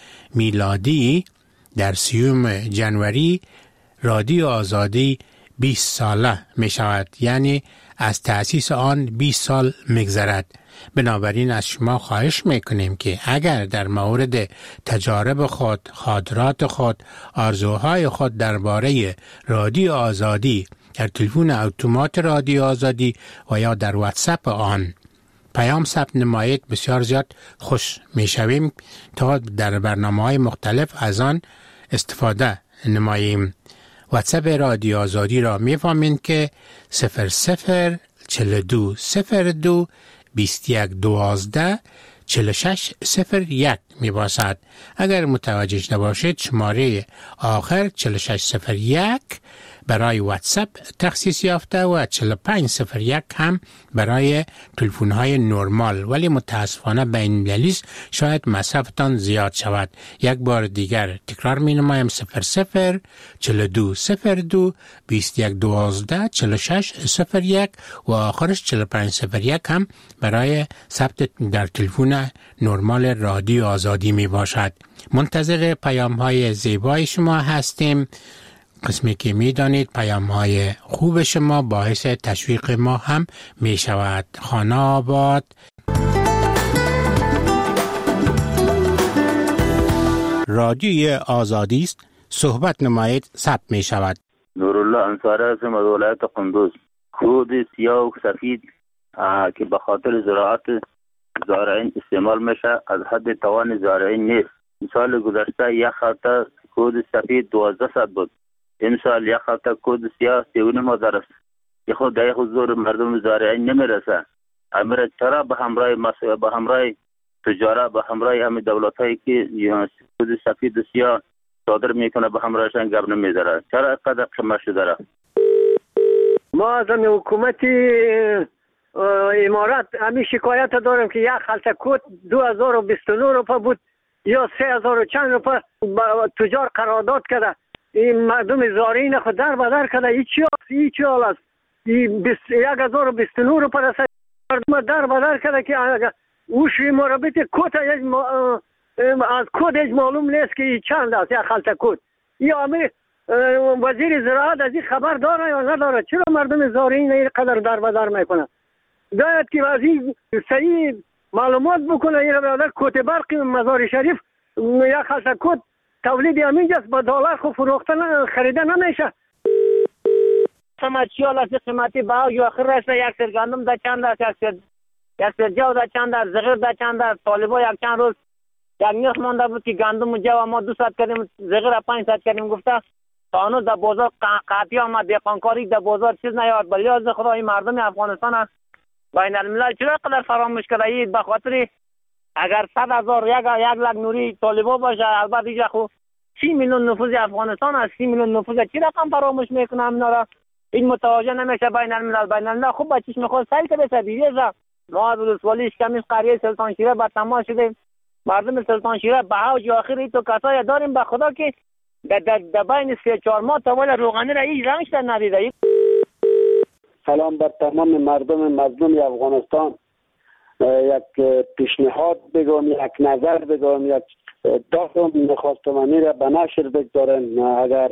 میلادی در سیوم جنوری رادیو آزادی بیست ساله می شود، یعنی از تأسیس آن بیست سال می گذرد. بنابراین از شما خواهش می کنیم که اگر در مورد تجارب خود، خاطرات خود، آرزوهای خود درباره رادیو آزادی در تلفن اتومات رادیو آزادی و یا در واتساپ آن پیام ثبت نمایید، بسیار زیاد خوش می شویم تا در برنامه‌های مختلف از آن استفاده نماییم. واتساپ رادیو آزادی را می فهمید که صفر صفر چهل و دو صفر دو بیست و یک دوازده چهل و شش صفر یک می باشد. اگر متوجه نباشید، شماره آخر چهل و شش صفر یک برای واتساپ تخصیص یافته و چهل و پنج صفر یک هم برای تلفن‌های نرمال، ولی متاسفانه بین المللی شاید مصرفتان زیاد شود. یک بار دیگر تکرار می نمایم: صفر صفر چهل و دو صفر دو بیست و یک دوازده چهل و شش صفر یک و آخرش چهل و پنج صفر یک هم برای ثبت در تلفن نرمال رادیو آزادی می باشد. منتظر پیام های زیبای شما هستیم. قسمی که می دانید پیام های خوب شما باعث تشویق ما هم می شود. خانه آباد. رادیوی آزادی است، صحبت نمایید، ثبت می شود. نورالله انصاری هستم از ولایت قندوز. کود سیاه و سفید که به خاطر زراعت زارعین استعمال میشه از حد توان زارعین نیست. سال گذشته یک خلطه کود سفید دوازده صد بود، این سال یک خلطه کود سیاه سی و نیم هزار است. که خود در حضور مردم زارعین نمیرسه. امیر چرا به همراه مسئله به همراه تجارت به همراه همه دولت هایی که کود سفید و سیاه صادر میکنه به همراهشان گپ نمیداره؟ چرا اینقدر قیمت شده؟ ما از حکومتی امارات همین شکایت دارم که یک خلطه کود دو هزار و بیست و نه روپیه بود یا سه هزار و چند روپیه تجار قرارداد کرده. این مردم زارعین خود در بدر کرده. این چی است؟ این چی حال است؟ یک هزار و بیست و نه روپیه رسید مردم در بدر کرده که اوش مربط کود از کود هیچ معلوم نیست که چند است یک خلطه کود. یا همه وزیر زراعت از این خبر داره یا نداره؟ چرا مردم زارعین اینقدر در بدر میکنه؟ باید که از این صحیح معلومات بکنه. این برادر کوت برق مزار شریف یک خلطه کود تولید همینجاست، با دلار خو فروختن خریده نمیشه. قیمت چی حالا قیمتی با یا آخر رسه یک سر گندم در چند است، یک سر یک سر جو در چند است، زغیر در چند است. طالبا یک چند روز یک نیخ مانده بود که گندم و جو ما دو صد کردیم، زغیر پنج صد کردیم. گفته تا هنوز در بازار قطعی آمد، دهقانکاری در بازار چیز نیاد. ولی از خدا این مردم افغانستان بین الملل چرا قدر فراموش کرده؟ این به خاطر اگر صد هزار یک یک لک نوری طالبا باشه، البته اینجا خو سی میلیون نفوذ افغانستان است. سی میلیون نفوذ چی رقم فراموش میکنه؟ اینا را این متوجه نمیشه. بین الملل بین الملل خوب بچیش میخواد سیل که بشه دیگه. ما از ولسوالیش کمیش قریه سلطان شیره با تماس شده. مردم سلطان شیره به اوج آخری تو کسایی داریم به خدا که در در بین سه چهار ماه تاول روغنی را هیچ رنگش در ندیده. سلام بر تمام مردم مظلوم افغانستان. یک پیشنهاد بگم، یک نظر بگم، یک داخل میخواستم امیر را به نشر بگذارن. اگر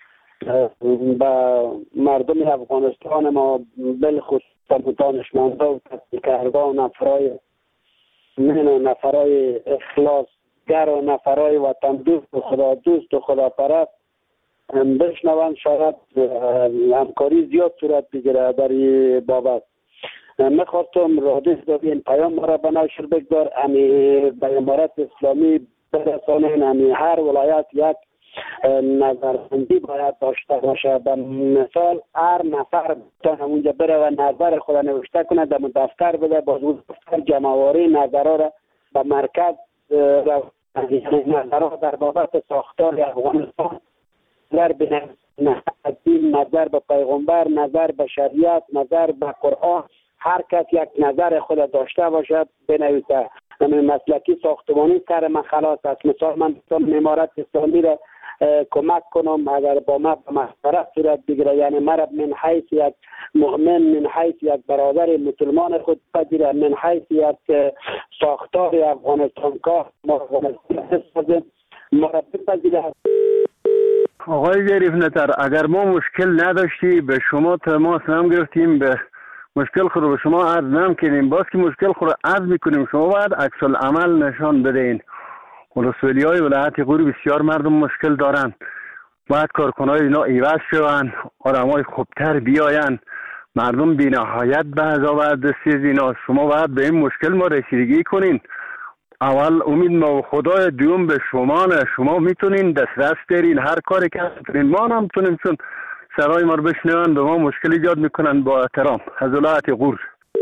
به مردم افغانستان ما بالخصوص دانشمندا و تحقیق‌کاران و نفرای من نفرای اخلاصگر و نفرای وطن دوست و خدا دوست و خدا پرست بشنوند، شاید همکاری زیاد صورت بگیره در این بابت. میخواستم رادیو دادی این پیام را به نشر بگذار، امی به امارت اسلامی برسانین. امی هر ولایت یک نظربندی باید داشته باشه. به مثال هر نفر اونجا بره و نظر خود نوشته کنه، در دفتر بده، باز دفتر جمعواری نظرها را به مرکز نظرها در بابت ساختار افغانستان نظر به دین، نظر به پیغمبر، نظر به شریعت، نظر به قرآن، هر کس یک نظر خود داشته باشد بنویسه. من مسلکی ساختمانی سر من خلاص است. مثال من دوستان امارت اسلامی را کمک کنم اگر با ما به مشورت صورت بگیره، یعنی مرا من حیث یک مؤمن، من حیث یک برادر مسلمان خود پذیره، من حیث یک ساختار افغانستان کار ما افغانستان ما را بپذیره. آقای ظریف نطر، اگر ما مشکل نداشتی به شما تماس نم گرفتیم، به مشکل خود به شما عرض نم کنیم، باز که مشکل خود عرض میکنیم شما باید عکس العمل نشان بدین. ولسوالی های ولایت غور بسیار مردم مشکل دارن، باید کارکنای اینا ایواز شوند، آدم های خوبتر بیاین. مردم بی نهایت به عذاب دستی از اینا. شما باید به این مشکل ما رسیدگی کنین. اول امید ما و خدای، دوم به شما نه. شما میتونین دسترس دارین، هر کاری که میتونین. ما هم میتونیم، چون سرای ما رو بشنون به ما مشکل ایجاد میکنن. با احترام از ولایت غور.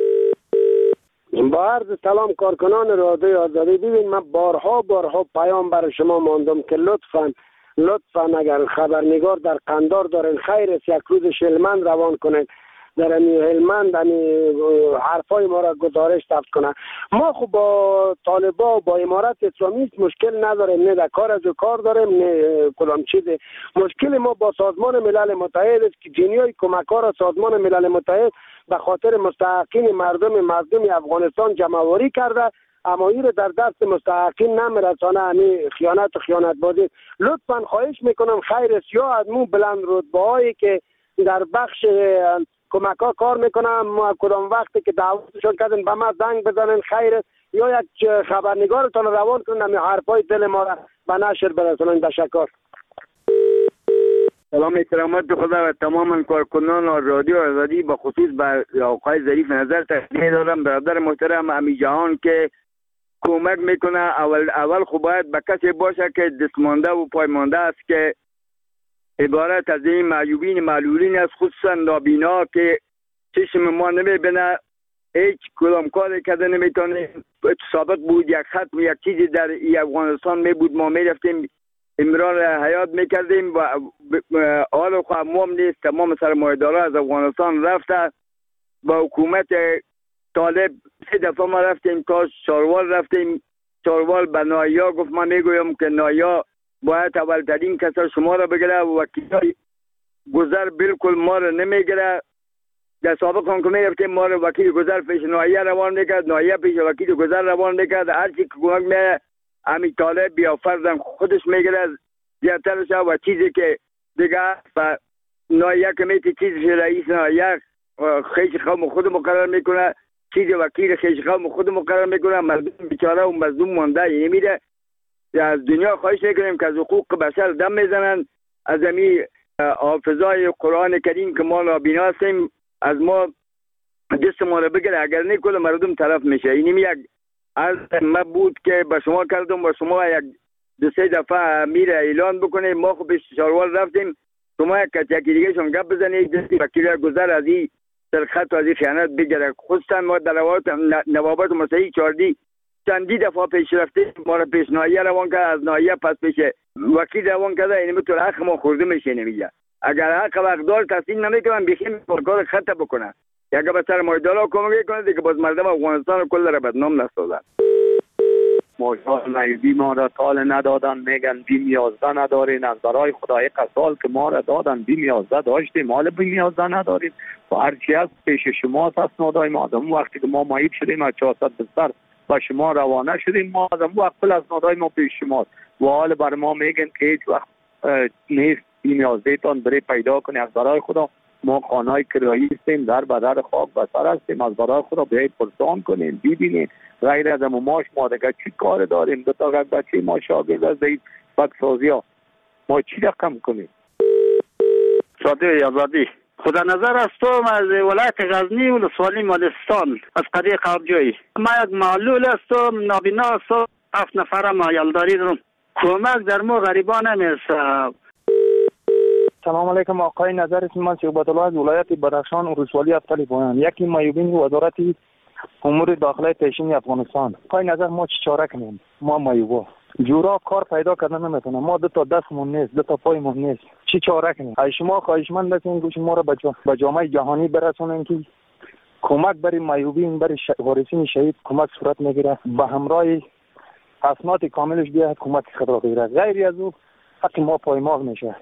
با عرض سلام کارکنان رادیو آزادی. ببین من بارها بارها پیام برای شما ماندم که لطفاً لطفاً اگر خبرنگار در قندار دارین خیر است یک روز هلمند روان کنین، در این هلمند این حرفای ما را گزارش ثبت کنن. ما خب با طالبا و با امارت اسلامی مشکل نداریم، نه در کار از کار داریم نه کدام چیزی. مشکل ما با سازمان ملل متحد است که جنیای کمکار سازمان ملل متحد به خاطر مستحقین مردم مظلوم افغانستان جمع‌آوری کرده، اما این در دست مستحقین نمیرسانه. همین خیانت و خیانت بازی. لطفاً خواهش میکنم خیر است یا از مو بلند رتبه‌هایی که در بخش کمک ها کار میکنم، ما کدام وقتی که دعوتشون کردن به ما زنگ بزنن خیر است، یا یک خبرنگارتان روان کنن همین حرفای دل ما را به نشر برسونن. تشکر. سلام احترامات خدا و تمام کارکنان رادیو آزادی، به خصوص به آقای ظریف نظر تقدیم دارم. برادر محترم امی جهان که کمک میکنه، اول اول خب باید به کسی باشه که دستمانده و پایمانده است، که عبارت از این معیوبین معلولین است، خصوصا نابینا که چشم ما نمیبینه، هیچ کدام کاری کرده نمیتونه. سابق بود یک خط و یک چیزی در افغانستان می بود، ما میرفتیم امرار حیات میکردیم و حال خواهم موم نیست. تمام سرمایه‌دارا از افغانستان رفته با حکومت طالب. سه دفعه ما رفتیم تا چاروال رفتیم، چاروال به نایا گفت ما میگویم که نایا باید اولترین کسا شما را بگیره و وکیل گذر بالکل ما را نمیگیره. در سابق هم که میرفتیم ما را وکیل گذر پیش نایا روان میکرد، نایا پیش وکیل گذر روان میکرد. هرچی که کمک میه امی طالب بیا فرزن خودش میگیره زیادترش و چیزی که دیگه و نایا که میتی چیزی رئیس نایا خیش قوم خود مقرر میکنه، چیزی وکیل خیش قوم خود مقرر میکنه. مردم بیچاره و مظلوم مانده. یعنی میده از دنیا خواهش میکنیم که از حقوق بشر دم میزنن، از امی حافظای قرآن کریم که ما نابینا هستیم از ما دست ما رو بگیره، اگر نه کل مردم طرف میشه. اینیم یک از ما بود که به شما کردم و شما یک دو سه دفعه میره اعلان بکنه. ما خب به چاروال رفتیم، شما یک کتیکی دیگه شون گپ بزنید دستی وکیل گذر از این سرخط و از این خیانت بگیره. خصوصا ما در نوابت مسیحی چاردی چندی دفعه پیش رفتیم، ما را پیش نایه روان کرد، از نایه پس پیش وکیل روان کرده. اینی میتونه حق ما خورده میشه نمیگه. اگر حق و اقدار تحصیل نمیکنن بخیم کار خطا بکنن، یا به سرمایه‌دارا کمک کنه دیگه باز مردم افغانستان کل را بدنام نسازن. ماشاءالله معیوبی ما را تال ندادن، میگن بیم یازده ندارین. از برای خدای قسال که ما را دادن بیم یازده داشتیم، مال بیم یازده نداریم و هرچی از پیش شما هست نادای ما. آدم وقتی که ما معیوب شدیم از چهارصد بستر با شما روانه شدیم، ما آدم وقت پل از نادای ما پیش شما و حال بر ما میگن که هیچ وقت نیست بیم یازده تان بری پیدا کنی. از برای خدا ما خانه‌های کرایی هستیم، در بدر خاک بسر هستیم، از برای خدا بیایید پرسان کنیم ببینید. غیر از امو ماش ما دیگه چی کار داریم؟ دو تا بچه ما شاگرد از دهید بکسازی ها ما چی رقم کنیم؟ رادیو آزادی خدا نظر هستم از ولایت غزنی و ولسوالی مالستان از قریه قرجوی. ما یک معلول هستم، نابینا هستم، هفت نفره ما یلداری دارم. کمک در ما غریبان نمیرسه. سلام علیکم آقای نظر اسم من شعبت الله از ولایت بدخشان و ولسوالی افتلی پایان، یکی معیوبین وزارت امور داخلی پیشین افغانستان. آقای نظر ما چی چاره کنیم؟ ما معیوبا جورا کار پیدا کردن نمیتونه، ما دو تا دستمون نیست، دو تا پایمون نیست، چی چاره کنیم؟ ای شما خواهشمند هستیم گوش ما را به جامعه جهانی برسونین که کمک برای معیوبین، برای وارثین شهید کمک صورت میگیره، به همراه اسناد کاملش بیاد کمک خود را بگیره. غیر از او حق ما پایمال میشه.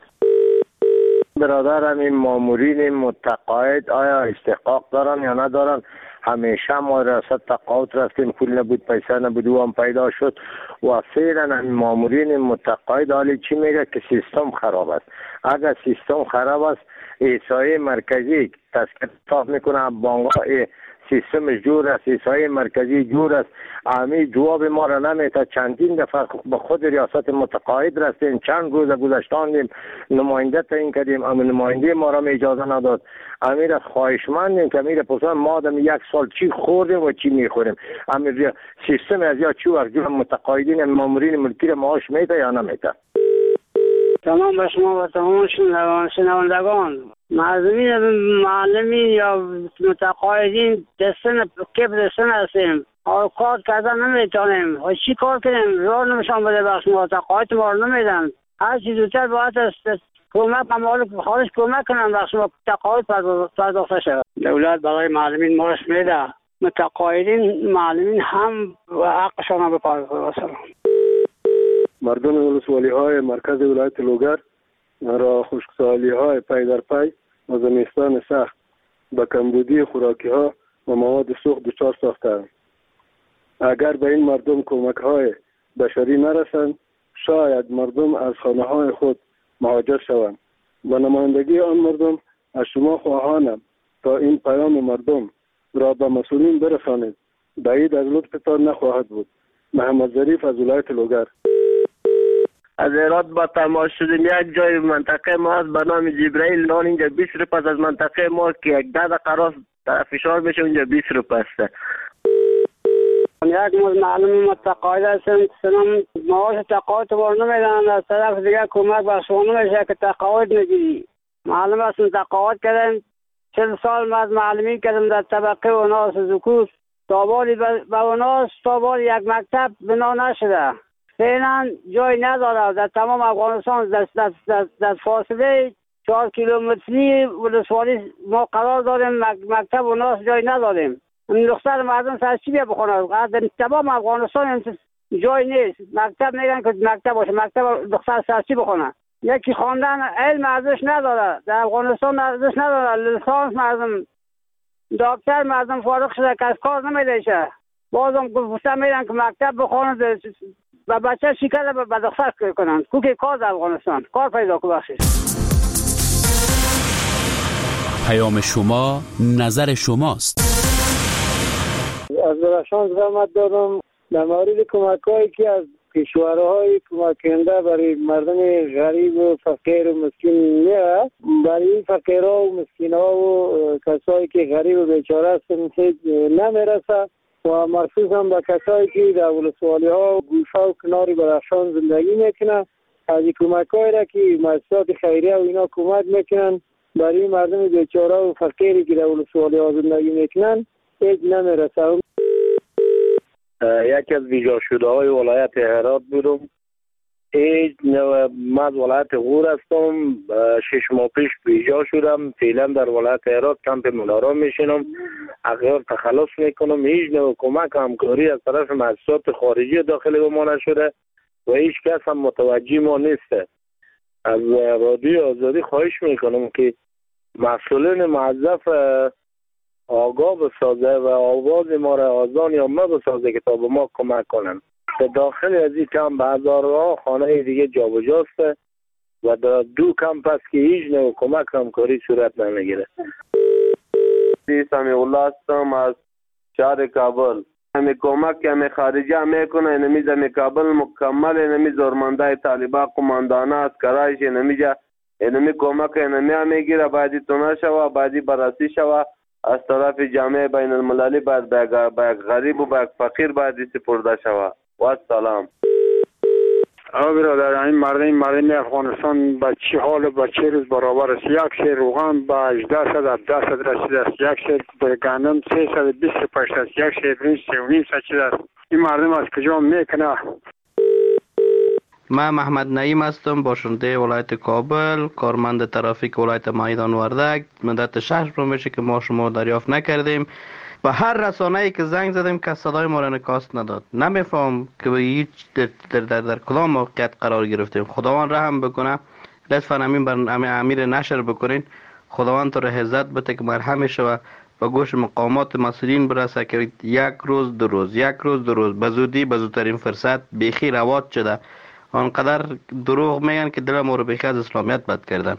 برادرم این مامورین متقاعد آیا استحقاق دارن یا ندارن؟ همیشه ما ریاست تقاعد رفتیم، پول نبود، پیسه نبود، او هم پیدا شد و فعلا این مامورین متقاعد حالی چی میگه که سیستم خراب است. اگر سیستم خراب است، احصایه مرکزی تسکیه میکنه، بانک‌ها سیستم جور است، احصایه مرکزی جور است، امی جواب ما را نمیده. چندین دفعه به خود ریاست متقاعد رفتیم، چند روز گذشتاندیم، نماینده تعیین کردیم، اما نماینده ما را اجازه نداد. امیر خواهشمندیم که امیر پسان ما آدم یک سال چی خوردیم و چی میخوریم. امیر سیستم از یا چی وقت متقاعدین مامورین ملکی را معاش میده یا نمیده؟ تمام به شما و تمام شنوندگان، معلمین معلمین یا متقاعدین دستن کپ دستن هستیم، کار کردن نمیتونیم. چی کار کنیم؟ راه نمیشان بده بخش متقاعد ما رو نمیدن. هر چیز زودتر باید است کمک ممالک خارج کمک کنن بخش متقاعد پرداخته شود. دولت برای معلمین مارش میده، متقاعدین معلمین هم حقشان رو بپردازند. مردم ولسوالی های مرکز ولایت لوگر را خشکسالی های پی در پی و زمستان سخت به کمبودی خوراکی ها و مواد سوخت دچار ساختند. اگر به این مردم کمک های بشری نرسند، شاید مردم از خانه های خود مهاجر شوند. به نمایندگی آن مردم از شما خواهانم تا این پیام مردم را به مسئولین برسانید. بعید از لطفتان نخواهد بود. محمد ظریف از ولایت لوگر. از هرات با تماس شدیم. یک جای منطقه ما از به نام جبرائیل نان اینجا بیست روپیه است. از منطقه ما که یک ده دقیقه فشار میشه اونجا بیست روپیه است. یک موز معلوم متقاعد هستم سنم معاش تقاعد بار نمیدن. از طرف دیگه کمک به شما نمیشه که تقاعد نگیری. معلوم است تقاعد کردن چند سال من از معلمی کردم در طبقه و ناس زکوس تابالی به اوناس تابالی یک مکتب بنا نشده. فعلا جای نداره در تمام افغانستان در, در, در, در فاصله چهار کیلومتری ولسوالی ما قرار داریم. مکتب و ناس جای نداریم. دختر مردم سرچی بیا بخونه. در تمام افغانستان جای نیست. مکتب میگن که مکتب باشه. مکتب دختر سرچی بخونه. یکی خواندن علم ارزش نداره. در افغانستان ارزش نداره. لیسانس مردم دکتر مردم فارغ شده که از کار نمیده. بازم گفتم میرن که مکتب بخونه و بچه شکر به دختر کنن. کوکی کار در افغانستان کار پیدا که بخشید. پیام شما نظر شماست. از درخشان زحمت دارم در مورد کمک هایی که از کشورهای کمک کننده برای مردم غریب و فقیر و مسکین میاد. برای این فقیرها و مسکین ها و کسایی که غریب و بیچاره هستند نمیرسه و مخصوص هم به کسایی که در ولسوالی ها و گوشه و کنار درخشان زندگی میکنن. از این کمک هایی را که مؤسسات خیریه و اینا کمک میکنن برای مردم بیچاره و فقیری که در ولسوالی ها زندگی میکنن هیچ نمیرسه. یکی از ویژا شده های ولایت هرات بودم. هیچ من از ولایت غور هستم. شش ماه پیش ویژا شدم. فعلا در ولایت هرات کمپ منارا میشینم. اغیار تخلص میکنم. هیچ نوع کمک همکاری از طرف مؤسسات خارجی داخل به ما نشده و هیچ کس هم متوجه ما نیست. از رادیو آزادی خواهش میکنم که مسئولین موظف آگاه بسازه و آواز ما را آزان یا ما بسازه که تا به ما کمک کنن. به داخل از این کمپ هزارها خانه دیگه جابجاست و در دو کمپ است که هیچ نوع کمک همکاری صورت نمیگیره. سمیع الله هستم از شهر کابل. همی کمک که همی خارجی هم میکنه. اینمی زمی کابل مکمل اینمی زورمنده طالبا قماندانه از کرایش اینمی جا اینمی کمک اینمی هم میگیره. بعدی تونه شوه بعدی براسی شوه از طرف جامعه بین المللی باید به غریب و به فقیر باید سپرده شود. و السلام. آقا برادر این مردم مردم افغانستان به چه حال به چه روز برابر است؟ یک سیر روغن به هجده صد هفده صد رسیده است. یک سیر گندم سیصد و بیست و پنج است. یک سیر برنج سه و نیم صد شده است. این مردم از کجا میکنه؟ من محمد نعیم هستم، باشنده ولایت کابل، کارمند ترافیک ولایت میدان وردک. مدت شهر رو میشه که ما شما دریافت نکردیم و هر رسانه‌ای که زنگ زدیم که صدای ما را نکاست نداد. نمیفهم که به هیچ در, در, در, در کدام موقعیت قرار گرفتیم. خداوند رحم بکنه. لطفاً امین بر امیر نشر بکنین. خداوند تو را عزت بده که مرحم شوه و گوش مقامات مسئولین برسه که یک روز دو روز یک روز دو روز به زودی به زودترین فرصت بیخی رواج شده. آنقدر دروغ میگن که دل ما رو بیخی از اسلامیت بد کردن.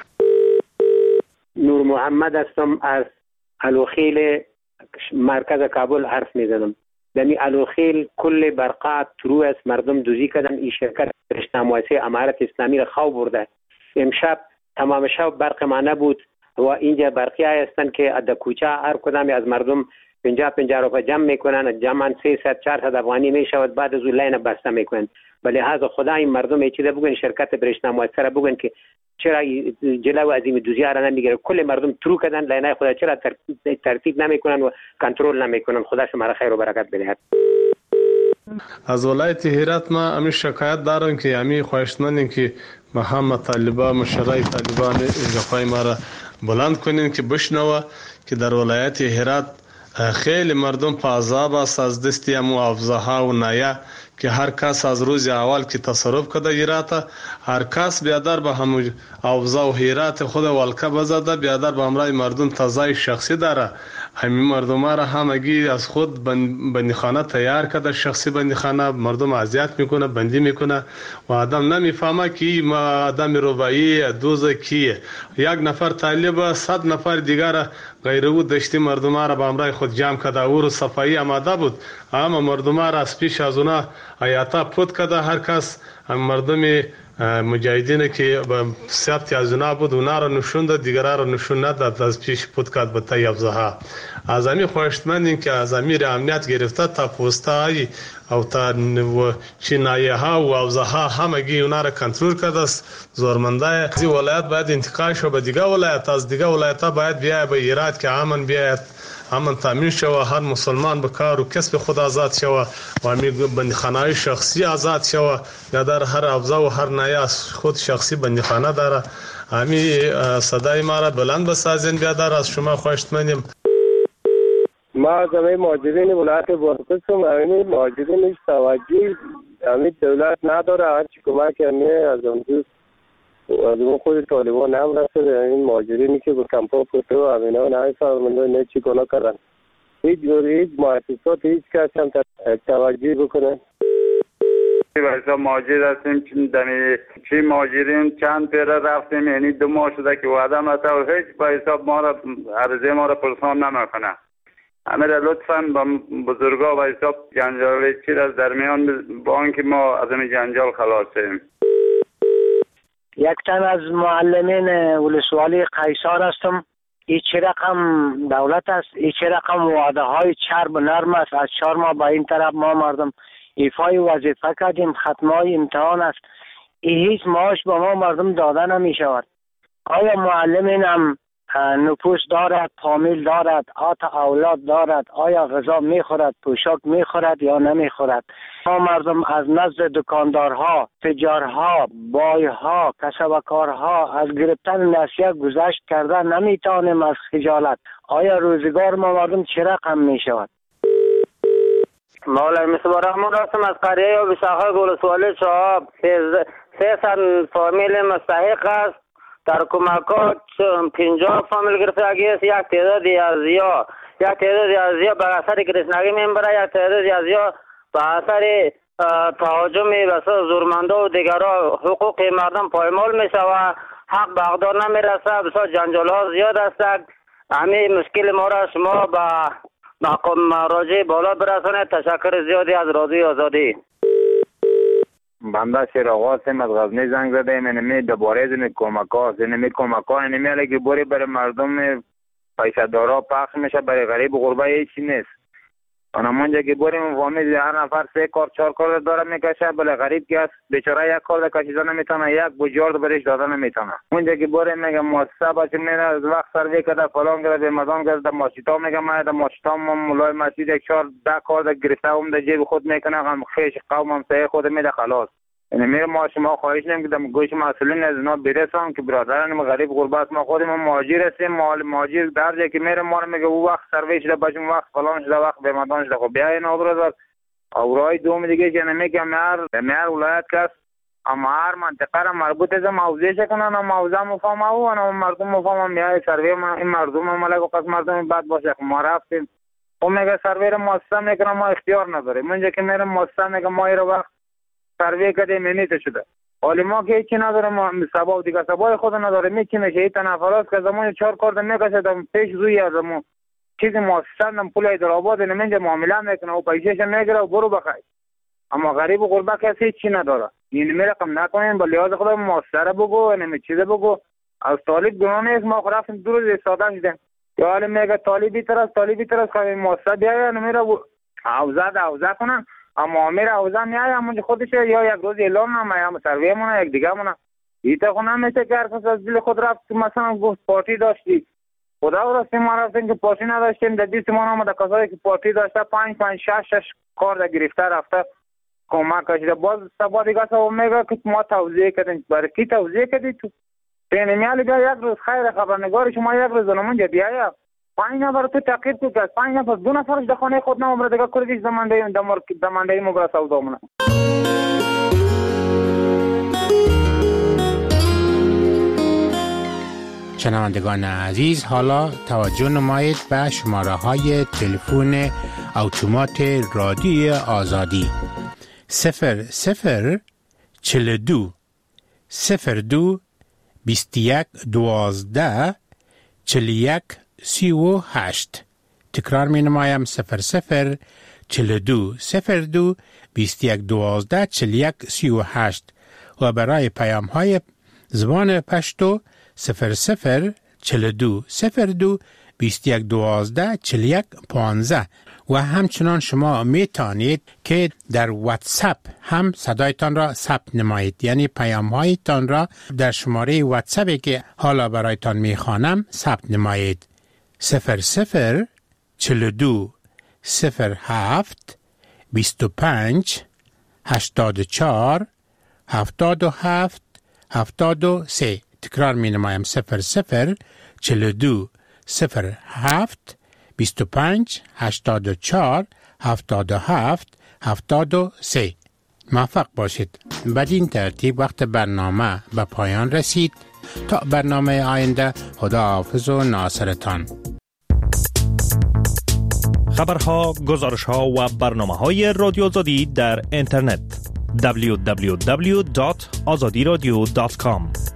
نور محمد هستم از الوخیل مرکز کابل حرف میزنم. دمی الوخیل کل برقات ترو است. مردم دوزی کردن. این شرکت رشته مؤسسه امارت اسلامی را خواه برده. امشب تمام شب برق ما نبود و اینجا برقی های هستن که در کوچه هر کدامی از مردم پنجاه پنجاه روپه جمع میکنن. جمعا سیصد چهارصد افغانی میشود. بعد از اون لین بسته میکنن. ولی لحاظ خدا این مردم ای چیزا بگن شرکت برشته مؤسسه را بگن که چرا جلو از این دوزی را نمیگیره. کل مردم ترو کردن. لینای خدا چرا ترتیب نمیکنن و کنترل نمیکنن. خدا شما را خیر و برکت بده. از ولایت هرات ما امی شکایت دارم که امی خواهشمندیم که ما هم طالبا مشرای طالبان اجرای ما را بلند کنیم که بشنوه که در ولایت هرات خیلی مردم په عذاب است از دستی امو افزاها و نایه که هر کس از روز اول که تصرف کده هراته هر کس بیادر به همو افزا و هرات خود والکه بزده بیادر به امرای مردم تزای شخصی داره. همین مردم را همگی از خود بندیخانه تیار کرده. شخصی بندیخانه مردم اذیت میکنه بندی میکنه و آدم نمیفهمه که این آدم ربایی دوزه کیه. یک نفر طالب صد نفر دیگر غیر او دشتی مردم را به امرای خود جمع کرده. او رو صفایی آماده بود اما مردم را از پیش از اونا آیاتا پود کرده. هر کس مردم مجاهدین که ثبت از اونا بود اونا را نشون داد، دیگر را نشون نداد. از پیش پودکات به طی افزاها از امی خواهشمندیم که از امیر امنیت گرفته تا پوستای او تا چینایه ها و افزاها همگی اونا را کنترل کرده است. زورمندای از ولایت باید انتقال شو به دیگه ولایت، از دیگه ولایت ها باید بیاید به ایراد که امن بیاید، امن تامین شوه، هر مسلمان به کار و کسب خود آزاد شوه و امی بندخانه شخصی آزاد شوه. در هر افزا و هر نایه از خود شخصی بندخانه داره. امی صدای ما را بلند بسازین بیادر، از شما خواهشمندیم. ما از همه مهاجرین ولایت بادغیس هم همین مهاجرین هیچ توجهی همین دولت نداره. هرچی کمک همه از اون دوست از اون خود طالبان هم رسده. همین مهاجرینی که به کمپا پوته و همین ها نه فرمانده نه چی کنه کردن. هیچ جوری هیچ مؤسسات هیچ کس هم توجهی بکنه. بایسا مهاجر هستیم چی مهاجرین چند پیره رفتیم، یعنی دو ماه شده که وعده مطا و هیچ بایسا ما را عرضه ما را پرسان نمیکنه. همه را لطفاً با بزرگا و حساب جنجال چیز از درمیان با آنکه ما از این جنجال خلاص شیم. یک تن از معلمین ولسوالی قیصر هستم. این چه رقم دولت است، این چه رقم وعده های چرب نرم است. از چهار ماه با این طرف ما مردم ایفای وظیفه کردیم، ختمای امتحان است، این هیچ معاش با ما مردم داده نمی شود. آیا معلمین هم نفوس دارد، فامیل دارد، آت اولاد دارد، آیا غذا میخورد، پوشاک میخورد یا نمیخورد؟ ما مردم از نزد دکاندارها، تجارها، بایها، کسبکارها از گرفتن نسیه گذشت کرده نمیتوانیم از خجالت. آیا روزگار ما مردم چه رقم میشود؟ مولا مصباح رحمان هستم از قریه یا بساخه ولسوالی چهاب. سه سن فامیل مستحق است. در کمکات پنجاه فامیل گرفتگی است. یک تعدادی از یا یک تعدادی از یا به اثر گرسنگی میبره، یک تعدادی از یا به اثر تهاجم بسیار زورمندا و دیگرها حقوق مردم پایمال میشوه، حق به اقدار نمیرسه، بسیار جنجال ها زیاد است. همین مشکل ما را شما به مقام مراجع بالا برسانید. تشکر زیادی از رادیو آزادی. بنده شیر آقا هستیم از غزنی زنگ زده ایم. اینمی دوباره از این کمک ها هست، اینمی کمک ها اینمی علی که بوری برای مردم پیسه دارا پخش میشه، برای غریب و غربه هیچی نیست. اونمونجا که بوریم فامیل هر نفر سه کار چهار کار داره میکشه، بله غریب که هست بیچاره یک کار کشیده نمیتونه، یک بجارد برش داده نمیتونه. اونجا که بوریم میگه مؤسسه بچه میره از وقت سروی کرده فلان کرده مدام کرده ماشیتا میگه ما در ماشیتا مولای مسجد یک چهار ده کار گرفته هم در جیب خود میکنه، هم خیش قوم هم سه خود میده خلاص. یعنی میره ما شما خواهش نمیم که دم گوش مسئولین از اینا برسان که برادران غریب غربت ما خودم مهاجر هستیم. مهاجر در جایی که میره ما رو میگه او وقت سروی شده بچم وقت فلان شده وقت به مدان شده. خب بیا اینا برادر اورای دوم دیگه که نمیگه مر مر ولایت کس اما هر منطقه را مربوط از موضوعش کنن و موضوع مفهوم او و مردم مفهوم میای سروی ما این مردم ملک و قسم مردم بد باشه. ما رفتیم اون میگه سروی رو مؤسسه میکنه ما اختیار نداریم. اونجا که میره مؤسسه میگه ما رو وقت سروی کردیم منیت شده. حالی ما که هیچی نداریم، ما سبا و دیگه سبای خود نداریم. میچی میشه این تنفرات که زمان چهار کارد میکشه دم پیش روی از ما چیزی مؤسسه دم پول ایدرآباد نمینجا معامله میکنه و پیشش میگیره و برو بخیر. اما غریب و غربه کسی هیچی نداره. این میرقم نکنین با لحاظ خود مؤسسه را بگو و نمی چیزه بگو. از طالب گناه نیست، ما رفتیم دو روز ساده شدیم. یا حالی میگه طالبی طرف طالبی طرف که مؤسسه بیاید نمیره عوضه ده عوضه کنن. اما امیر اوزا میای همونجا خودش یا یک روز اعلام نمه یا سروی مونه یک دیگه مونه ایتا خود نمیشه که هر کس از دل خود رفت مثلا گفت پارتی داشتی خدا و راستی ما رفتیم که پارتی نداشتیم در دیست ما نامده کسایی که پارتی داشته پنج پنج شش شش کار در گرفته رفته کمک کشیده. باز سبا دیگه سبا میگه که ما توضیح کردیم. برای کی توضیح کردی تو؟ بین میالی بیا یک روز خیر خبرنگار شما یک روز نمونجا بیایا پنج نفر تو تقیید تو که پنج نفر دو نفرش در خانه خود نمبره دیگه کردیش دمانده دمانده مبرا سودا مونه. شنوندگان عزیز حالا توجه نمایید به شماره های تلفن اتومات رادیو آزادی صفر صفر چل دو صفر دو بیست یک دوازده چل یک سی و هشت. تکرار می نمایم صفر صفر چل دو صفر دو بیست یک دوازده چل یک سی و هشت. و برای پیام های زبان پشتو صفر صفر چل دو صفر دو بیست یک دوازده چل یک پانزده و همچنان شما می توانید که در واتساپ هم صدایتان را ثبت نمایید، یعنی پیام هایتان را در شماره واتساپی که حالا برایتان می خوانم ثبت نمایید. صفر صفر چل دو صفر هفت بیست و پنج هشتاد و چهار هفتاد و هفت هفتاد و سه. تکرار می نمایم. صفر صفر چل دو صفر هفت بیست و پنج هشتاد و چهار هفتاد و هفت هفتاد و سه. موفق باشید. بدین ترتیب وقت برنامه به پایان رسید. تا برنامه آینده، خدا حافظ و ناصرتان. خبرها، گزارشها و برنامه‌های رادیو آزادی در اینترنت دبلیو دبلیو دبلیو دات آزادی رادیو دات کام